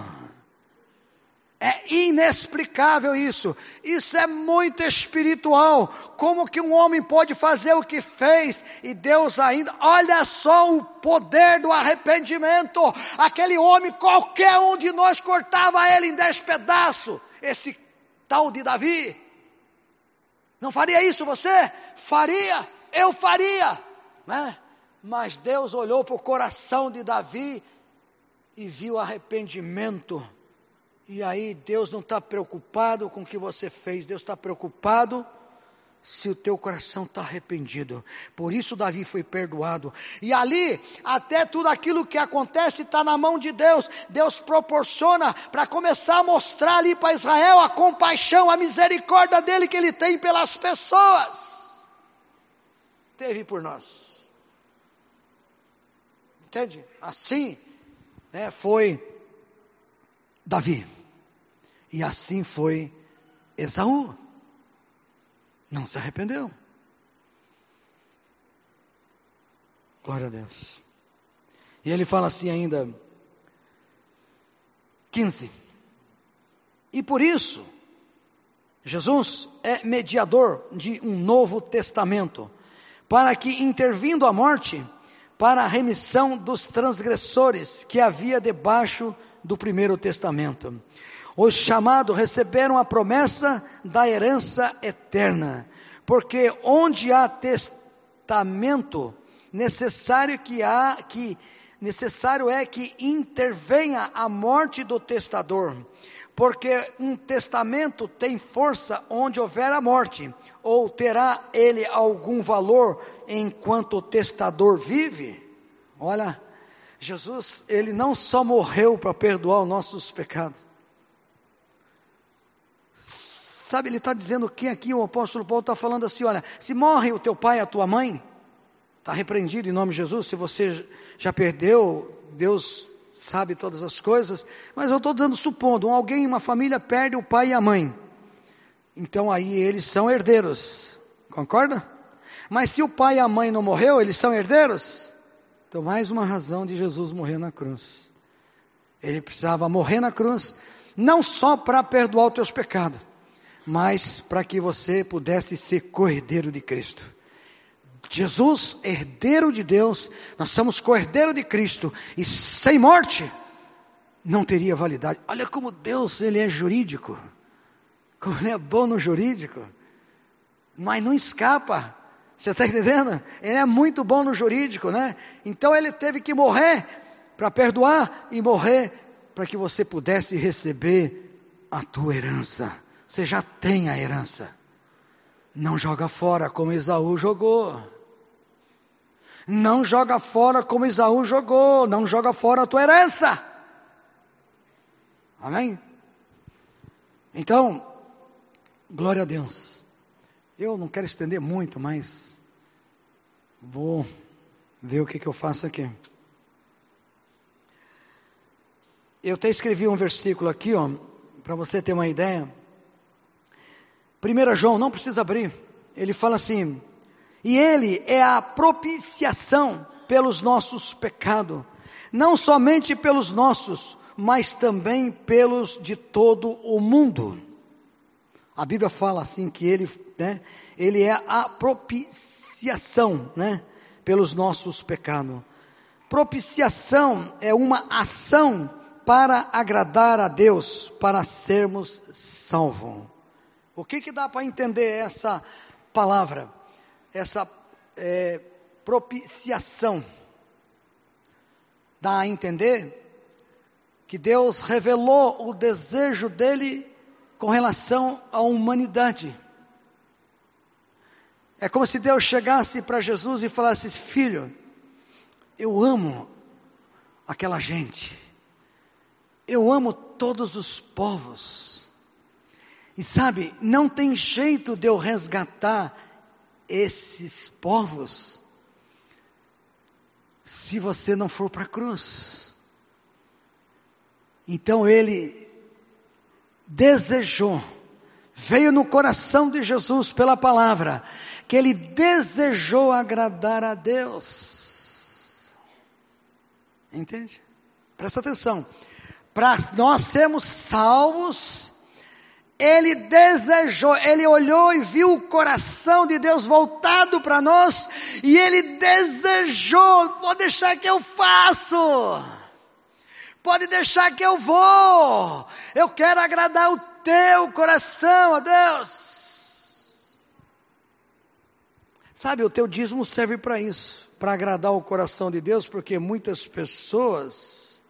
É inexplicável isso, isso é muito espiritual, como que um homem pode fazer o que fez, e Deus ainda, olha só o poder do arrependimento, aquele homem, qualquer um de nós cortava ele em dez pedaços, esse tal de Davi, não faria isso você? Faria, eu faria, né? Mas Deus olhou para o coração de Davi, e viu arrependimento. E aí Deus não está preocupado com o que você fez, Deus está preocupado se o teu coração está arrependido. Por isso Davi foi perdoado. E ali, até tudo aquilo que acontece está na mão de Deus. Deus proporciona para começar a mostrar ali para Israel a compaixão, a misericórdia dele que ele tem pelas pessoas. Teve por nós. Entende? Assim, né, foi Davi. E assim foi Esaú. Não se arrependeu. Glória a Deus. E ele fala assim ainda, quinze. E por isso, Jesus é mediador de um novo testamento, para que, intervindo a morte, para a remissão dos transgressores que havia debaixo do primeiro testamento. Os chamados receberam a promessa da herança eterna, porque onde há testamento, necessário que há que necessário é que intervenha a morte do testador, porque um testamento tem força onde houver a morte, ou terá ele algum valor enquanto o testador vive? Olha, Jesus, ele não só morreu para perdoar os nossos pecados. Sabe, ele está dizendo que aqui o apóstolo Paulo está falando assim, olha, se morre o teu pai e a tua mãe, está repreendido em nome de Jesus. Se você já perdeu, Deus sabe todas as coisas, mas eu estou dando, supondo, alguém, uma família perde o pai e a mãe, então aí eles são herdeiros, concorda? Mas se o pai e a mãe não morreu, eles são herdeiros? Então mais uma razão de Jesus morrer na cruz. Ele precisava morrer na cruz, não só para perdoar os teus pecados, mas para que você pudesse ser co-herdeiro de Cristo. Jesus, herdeiro de Deus, nós somos co-herdeiro de Cristo, e sem morte, não teria validade. Olha como Deus, ele é jurídico, como ele é bom no jurídico, mas não escapa, você está entendendo? Ele é muito bom no jurídico, né? Então ele teve que morrer, para perdoar, e morrer, para que você pudesse receber a tua herança. Você já tem a herança. Não joga fora como Esaú jogou. Não joga fora como Esaú jogou. Não joga fora a tua herança. Amém? Então, glória a Deus. Eu não quero estender muito, mas vou ver o que, que eu faço aqui. Eu até escrevi um versículo aqui, ó, para você ter uma ideia. primeiro João, não precisa abrir, ele fala assim, e ele é a propiciação pelos nossos pecados, não somente pelos nossos, mas também pelos de todo o mundo. A Bíblia fala assim que ele, né, ele é a propiciação, né, pelos nossos pecados. Propiciação é uma ação para agradar a Deus, para sermos salvos. O que que dá para entender essa palavra, essa é, propiciação? Dá a entender que Deus revelou o desejo dele com relação à humanidade. É como se Deus chegasse para Jesus e falasse, filho, eu amo aquela gente, eu amo todos os povos. E sabe, não tem jeito de eu resgatar esses povos se você não for para a cruz. Então ele desejou, veio no coração de Jesus pela palavra, que ele desejou agradar a Deus. Entende? Presta atenção. Para nós sermos salvos, ele desejou, ele olhou e viu o coração de Deus voltado para nós, e ele desejou, pode deixar que eu faço, pode deixar que eu vou, eu quero agradar o teu coração, ó Deus. Sabe, o teu dízimo serve para isso, para agradar o coração de Deus, porque muitas pessoas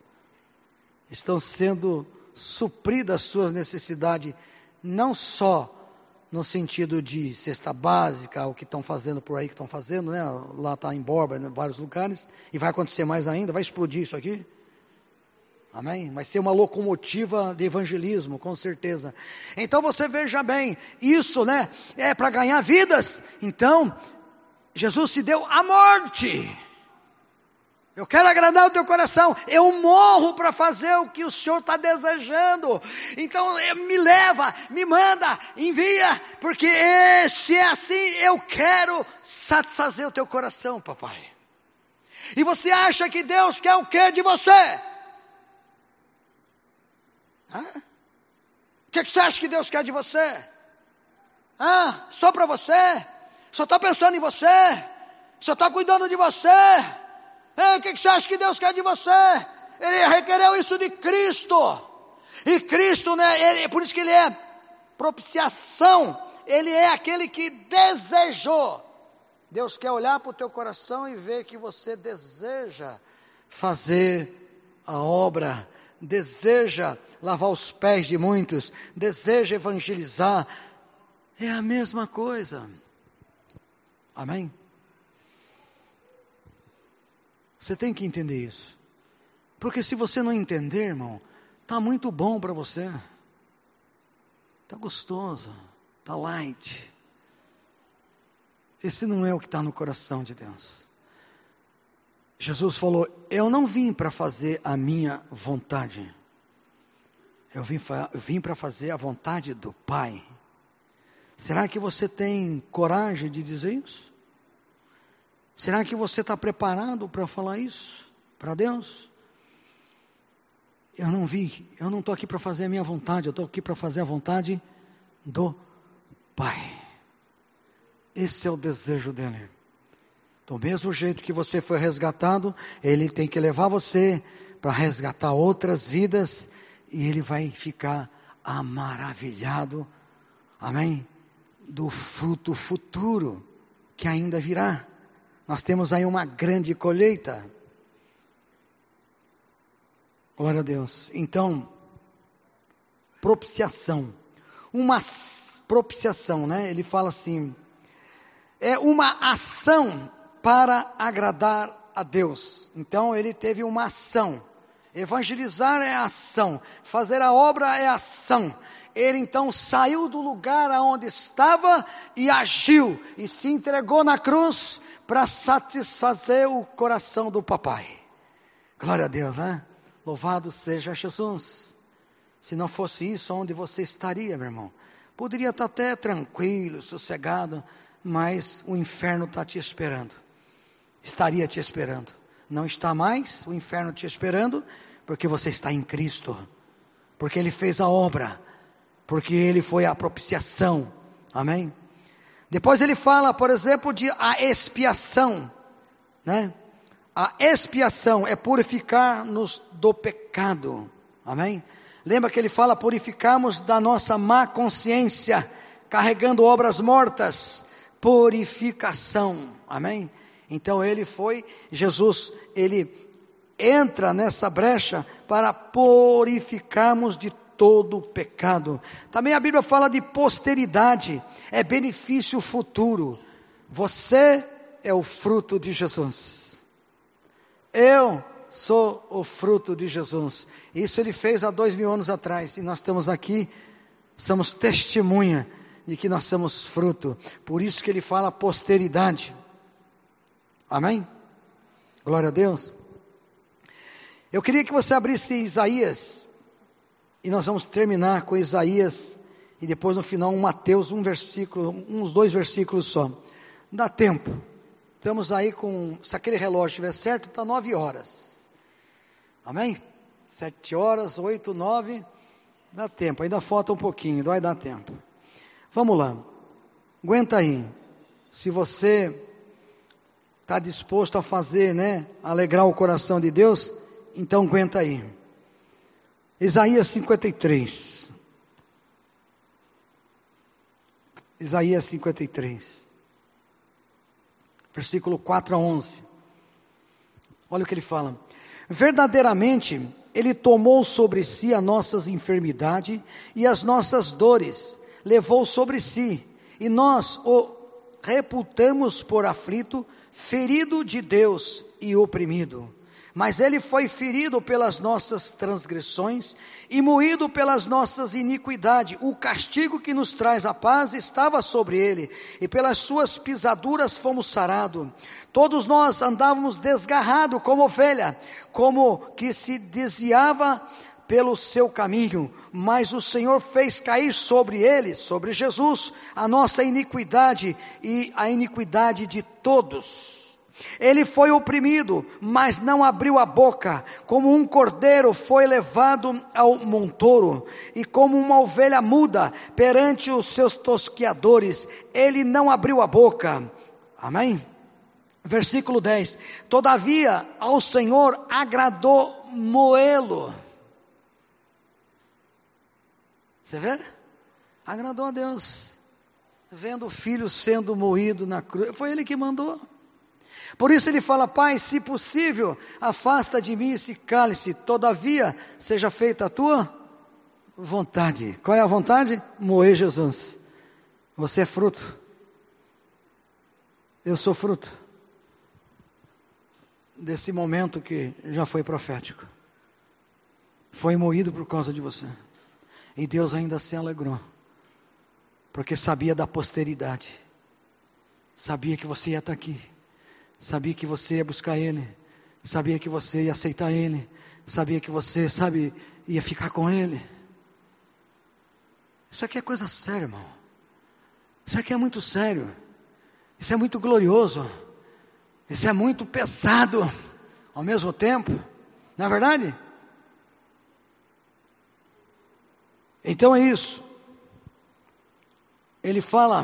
estão sendo supridas as suas necessidades, não só no sentido de cesta básica, o que estão fazendo por aí, que estão fazendo, né? Lá está em Borba, em vários lugares, e vai acontecer mais ainda, vai explodir isso aqui. Amém? Vai ser uma locomotiva de evangelismo, com certeza. Então você veja bem, isso, né, é para ganhar vidas. Então, Jesus se deu à morte. Eu quero agradar o teu coração, eu morro para fazer o que o Senhor está desejando. Então me leva, me manda, envia, porque se é assim, eu quero satisfazer o teu coração, papai. E você acha que Deus quer o que de você? Hã? O que, que você acha que Deus quer de você? Hã? Só para você? Só está pensando em você? Só está cuidando de você? É, o que, que você acha que Deus quer de você? Ele requereu isso de Cristo. E Cristo, né, ele, por isso que ele é propiciação. Ele é aquele que desejou. Deus quer olhar para o teu coração e ver que você deseja fazer a obra, deseja lavar os pés de muitos, deseja evangelizar. É a mesma coisa. Amém? Você tem que entender isso. Porque se você não entender, irmão, está muito bom para você. Está gostoso, está light. Esse não é o que está no coração de Deus. Jesus falou, eu não vim para fazer a minha vontade. Eu vim, eu vim para fazer a vontade do Pai. Será que você tem coragem de dizer isso? Será que você está preparado para falar isso para Deus? Eu não vim, eu não estou aqui para fazer a minha vontade, eu estou aqui para fazer a vontade do Pai. Esse é o desejo dele. Do mesmo jeito que você foi resgatado, ele tem que levar você para resgatar outras vidas e ele vai ficar maravilhado, amém? Do fruto futuro que ainda virá. Nós temos aí uma grande colheita. Glória a Deus. Então, propiciação. Uma propiciação, né? Ele fala assim, é uma ação para agradar a Deus. Então, ele teve uma ação. Evangelizar é ação. Fazer a obra é ação. Ele então saiu do lugar aonde estava e agiu e se entregou na cruz para satisfazer o coração do papai. Glória a Deus, né? Louvado seja Jesus. Se não fosse isso, onde você estaria, meu irmão? Poderia estar até tranquilo, sossegado, mas o inferno está te esperando. Estaria te esperando. Não está mais o inferno te esperando, porque você está em Cristo. Porque Ele fez a obra. Porque Ele foi a propiciação. Amém? Depois ele fala, por exemplo, de a expiação, né? A expiação é purificar-nos do pecado. Amém? Lembra que ele fala purificarmos da nossa má consciência, carregando obras mortas. Purificação. Amém? Então ele foi, Jesus, ele entra nessa brecha para purificarmos de todo o pecado. Também a Bíblia fala de posteridade, é benefício futuro. Você é o fruto de Jesus. Eu sou o fruto de Jesus. Isso ele fez há dois mil anos atrás, e nós estamos aqui, somos testemunha de que nós somos fruto. Por isso que ele fala posteridade. Amém? Glória a Deus. Eu queria que você abrisse Isaías, e nós vamos terminar com Isaías, e depois no final um Mateus, um versículo, uns dois versículos só. Dá tempo. Estamos aí com, se aquele relógio estiver certo, está nove horas. Amém? Sete horas, oito, nove, dá tempo, ainda falta um pouquinho, vai dar tempo. Vamos lá, aguenta aí. Se você está disposto a fazer, né, alegrar o coração de Deus, então aguenta aí. Isaías cinquenta e três. Isaías cinquenta e três. Versículo quatro a onze. Olha o que ele fala. Verdadeiramente, Ele tomou sobre si as nossas enfermidades e as nossas dores. levou sobre si, e nós o reputamos por aflito, ferido de Deus e oprimido. Mas ele foi ferido pelas nossas transgressões e moído pelas nossas iniquidades. O castigo que nos traz a paz estava sobre ele, e pelas suas pisaduras fomos sarados. Todos nós andávamos desgarrados como ovelha, como que se desviava pelo seu caminho, mas o Senhor fez cair sobre ele, sobre Jesus, a nossa iniquidade e a iniquidade de todos. Ele foi oprimido, mas não abriu a boca, como um cordeiro foi levado ao montouro, e como uma ovelha muda perante os seus tosqueadores, ele não abriu a boca. Amém? Versículo dez, todavia ao Senhor agradou moê-lo. Você vê? Agradou a Deus, vendo o filho sendo moído na cruz, foi ele que mandou. Por isso ele fala, Pai, se possível, afasta de mim esse cálice, todavia seja feita a tua vontade. Qual é a vontade? Moer Jesus. Você é fruto. Eu sou fruto desse momento que já foi profético. Foi moído por causa de você. E Deus ainda se alegrou, porque sabia da posteridade. Sabia que você ia estar aqui. Sabia que você ia buscar Ele, sabia que você ia aceitar Ele, sabia que você, sabe, ia ficar com Ele. Isso aqui é coisa séria, irmão. Isso aqui é muito sério. Isso é muito glorioso. Isso é muito pesado ao mesmo tempo. Não é verdade? Então é isso. Ele fala,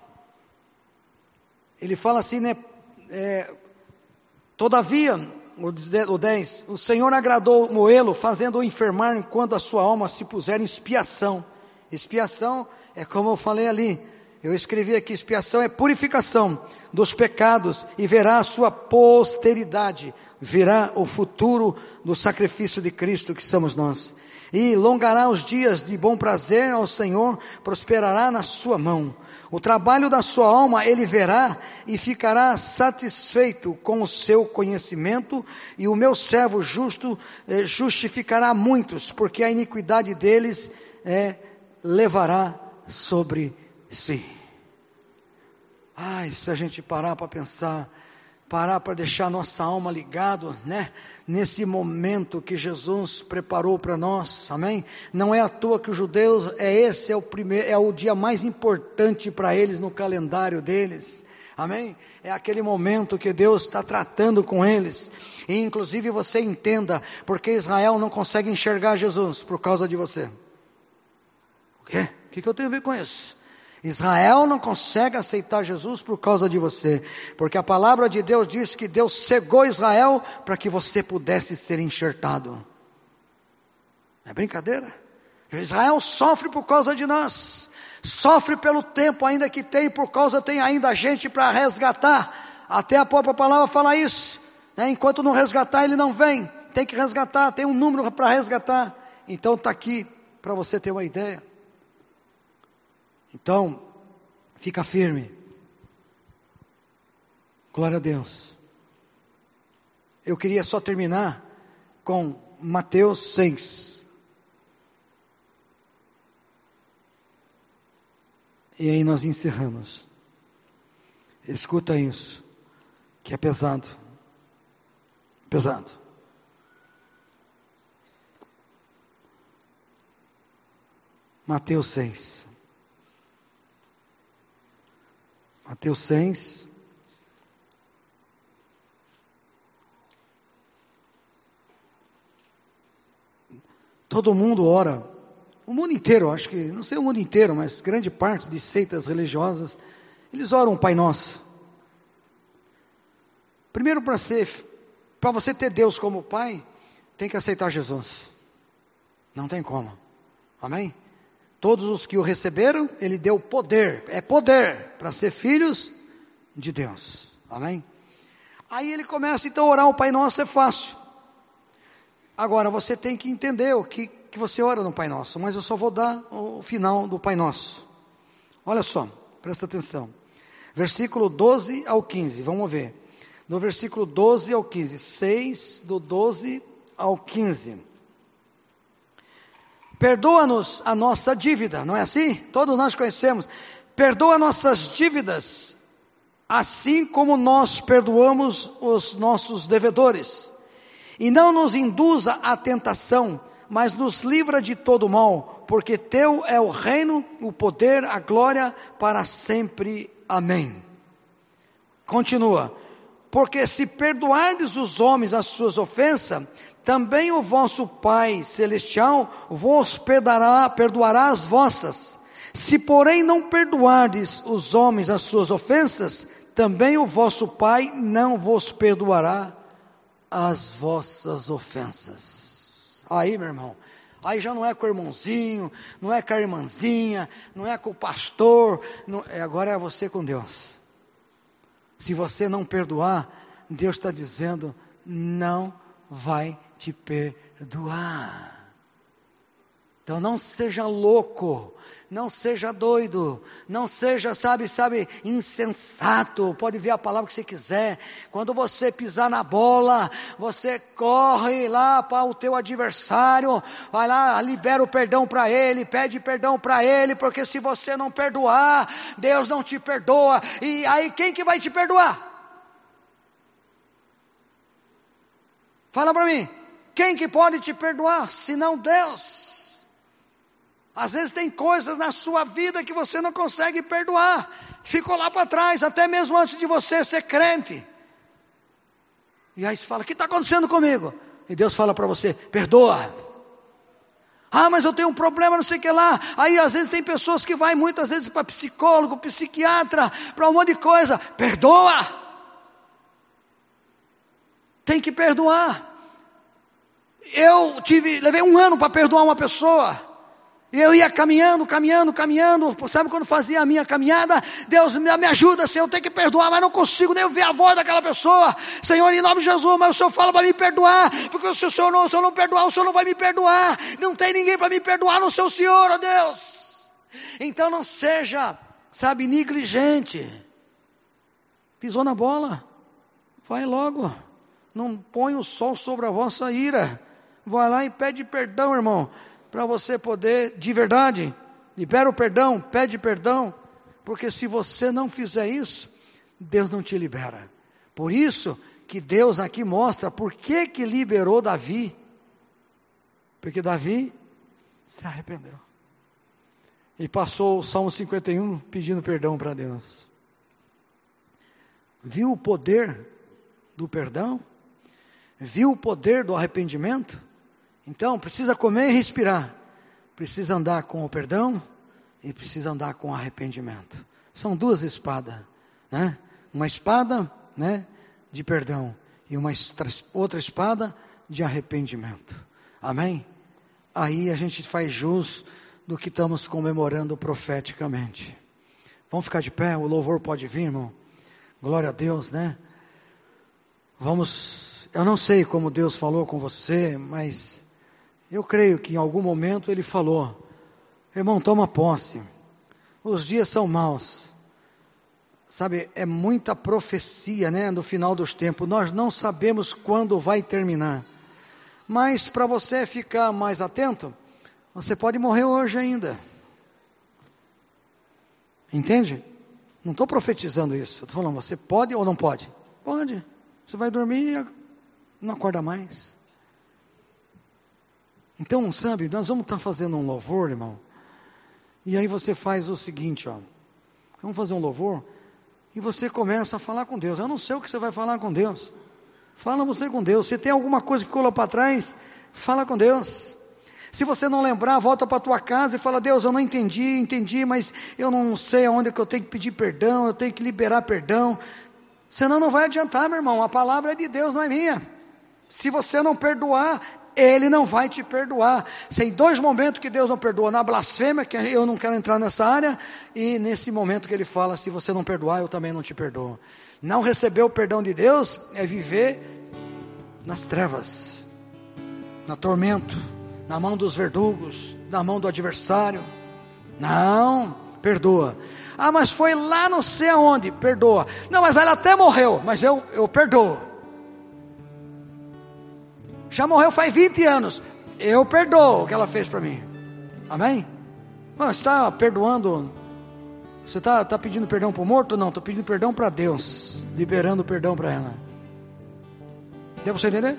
ele fala assim, né? É, todavia, o dez, o Senhor agradou moê-lo, fazendo-o enfermar enquanto a sua alma se puser em expiação. Expiação é como eu falei ali, eu escrevi aqui, expiação é purificação dos pecados, e verá a sua posteridade, verá o futuro do sacrifício de Cristo que somos nós. E longará os dias de bom prazer ao Senhor, prosperará na sua mão. O trabalho da sua alma ele verá e ficará satisfeito com o seu conhecimento, e o meu servo justo eh, justificará muitos, porque a iniquidade deles eh, levará sobre si. Ai, se a gente parar para pensar, parar para deixar nossa alma ligado, né? Nesse momento que Jesus preparou para nós, amém? Não é à toa que os judeus, é esse é o primeiro, é o dia mais importante para eles no calendário deles, amém? É aquele momento que Deus está tratando com eles, e inclusive você entenda, porque Israel não consegue enxergar Jesus por causa de você. O quê? O que, que eu tenho a ver com isso? Israel não consegue aceitar Jesus por causa de você, porque a palavra de Deus diz que Deus cegou Israel para que você pudesse ser enxertado. É brincadeira? Israel sofre por causa de nós, sofre pelo tempo ainda que tem, por causa tem ainda gente para resgatar, até a própria palavra fala isso, né? Enquanto não resgatar ele não vem, tem que resgatar, tem um número para resgatar, então está aqui para você ter uma ideia. Então, fica firme. Glória a Deus. Eu queria só terminar com Mateus seis. E aí nós encerramos. Escuta isso, que é pesado. Pesado. Mateus seis. Mateus seis, todo mundo ora, o mundo inteiro, acho que, não sei o mundo inteiro, mas grande parte de seitas religiosas, eles oram o Pai Nosso. Primeiro, para ser, para você ter Deus como Pai, tem que aceitar Jesus, não tem como, amém? Todos os que o receberam, Ele deu poder, é poder, para ser filhos de Deus, amém? Aí ele começa então a orar o Pai Nosso, é fácil. Agora você tem que entender o que, que você ora no Pai Nosso, mas eu só vou dar o final do Pai Nosso, Olha só, presta atenção. Versículo doze ao quinze, vamos ver. No versículo doze ao quinze, seis do doze ao quinze. Perdoa-nos a nossa dívida, não é assim? Todos nós conhecemos. Perdoa nossas dívidas, assim como nós perdoamos os nossos devedores. E não nos induza à tentação, mas nos livra de todo mal, porque teu é o reino, o poder, a glória para sempre. Amém. Continua. Porque se perdoardes os homens as suas ofensas, também o vosso Pai Celestial vos perdoará, perdoará as vossas. Se porém não perdoardes os homens as suas ofensas, também o vosso Pai não vos perdoará as vossas ofensas. Aí, meu irmão, aí já não é com o irmãozinho, não é com a irmãzinha, não é com o pastor, não, agora é você com Deus. Se você não perdoar, Deus está dizendo, não vai te perdoar. Então não seja louco, não seja doido, não seja, sabe, sabe, insensato, pode ver a palavra que você quiser. Quando você pisar na bola, você corre lá para o teu adversário, vai lá, libera o perdão para ele, pede perdão para ele, porque se você não perdoar, Deus não te perdoa, e aí quem que vai te perdoar? Fala para mim, quem que pode te perdoar, senão Deus? Às vezes tem coisas na sua vida que você não consegue perdoar, ficou lá para trás, até mesmo antes de você ser crente. E aí você fala, o que está acontecendo comigo? E Deus fala para você, perdoa. Ah, mas eu tenho um problema, não sei o que lá. Aí às vezes tem pessoas que vai muitas vezes para psicólogo, psiquiatra, para um monte de coisa. Perdoa. Tem que perdoar. Eu tive, levei um ano para perdoar uma pessoa. E eu ia caminhando, caminhando, caminhando, sabe quando fazia a minha caminhada, Deus me, me ajuda, Senhor, eu tenho que perdoar, mas não consigo nem ouvir a voz daquela pessoa, Senhor, em nome de Jesus, mas o Senhor fala para me perdoar, porque se o Senhor não, se eu não perdoar, o Senhor não vai me perdoar, não tem ninguém para me perdoar, no seu Senhor, ó Deus. Então não seja, sabe, negligente, pisou na bola, vai logo, não põe o sol sobre a vossa ira, vai lá e pede perdão, irmão, para você poder, de verdade, libera o perdão, pede perdão, porque se você não fizer isso, Deus não te libera. Por isso que Deus aqui mostra por que que liberou Davi, porque Davi se arrependeu, e passou o Salmo cinquenta e um pedindo perdão para Deus. Viu o poder do perdão? Viu o poder do arrependimento? Então, precisa comer e respirar, precisa andar com o perdão e precisa andar com o arrependimento. São duas espadas, né? Uma espada, né, de perdão e uma outra espada de arrependimento. Amém? Aí a gente faz jus do que estamos comemorando profeticamente. Vamos ficar de pé, o louvor pode vir, irmão. Glória a Deus, né? Vamos, eu não sei como Deus falou com você, mas eu creio que em algum momento Ele falou, irmão, toma posse, os dias são maus, sabe, é muita profecia, né, no final dos tempos, nós não sabemos quando vai terminar, mas para você ficar mais atento, você pode morrer hoje ainda, entende? Não estou profetizando isso, estou falando, você pode ou não pode? Pode, você vai dormir e não acorda mais. Então, sabe, nós vamos estar fazendo um louvor, irmão, e aí você faz o seguinte, ó, vamos fazer um louvor, e você começa a falar com Deus. Eu não sei o que você vai falar com Deus, fala você com Deus. Se tem alguma coisa que ficou lá para trás, fala com Deus. Se você não lembrar, volta para a tua casa e fala, Deus, eu não entendi, entendi, mas eu não sei aonde que eu tenho que pedir perdão, eu tenho que liberar perdão, senão não vai adiantar, meu irmão, a palavra é de Deus, não é minha. Se você não perdoar, Ele não vai te perdoar. Tem dois momentos que Deus não perdoa, na blasfêmia, que eu não quero entrar nessa área, e nesse momento que Ele fala, se você não perdoar, eu também não te perdoo. Não receber o perdão de Deus é viver nas trevas, no tormento, na mão dos verdugos, na mão do adversário. Não, perdoa. Ah, mas foi lá não sei aonde, perdoa. Não, mas ela até morreu, mas eu, eu perdoo. Já morreu faz vinte anos, eu perdoo o que ela fez para mim. Amém? Não, você está perdoando, você está tá pedindo perdão para o morto? Não, estou pedindo perdão para Deus, liberando perdão para ela. Deu para você entender?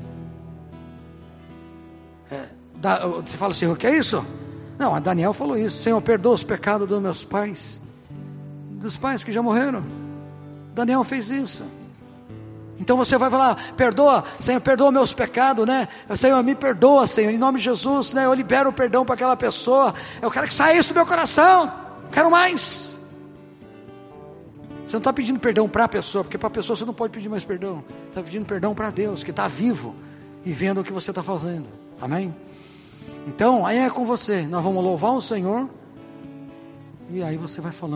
É, da, você fala assim, o que é isso? Não, a Daniel falou isso. Senhor, perdoa os pecados dos meus pais, dos pais que já morreram. Daniel fez isso. Então você vai falar, perdoa, Senhor, perdoa meus pecados, né? Senhor, me perdoa, Senhor, em nome de Jesus, né? Eu libero o perdão para aquela pessoa. Eu quero que saia isso do meu coração. Quero mais. Você não está pedindo perdão para a pessoa, porque para a pessoa você não pode pedir mais perdão. Você está pedindo perdão para Deus, que está vivo e vendo o que você está fazendo. Amém? Então, aí é com você. Nós vamos louvar o Senhor. E aí você vai falando.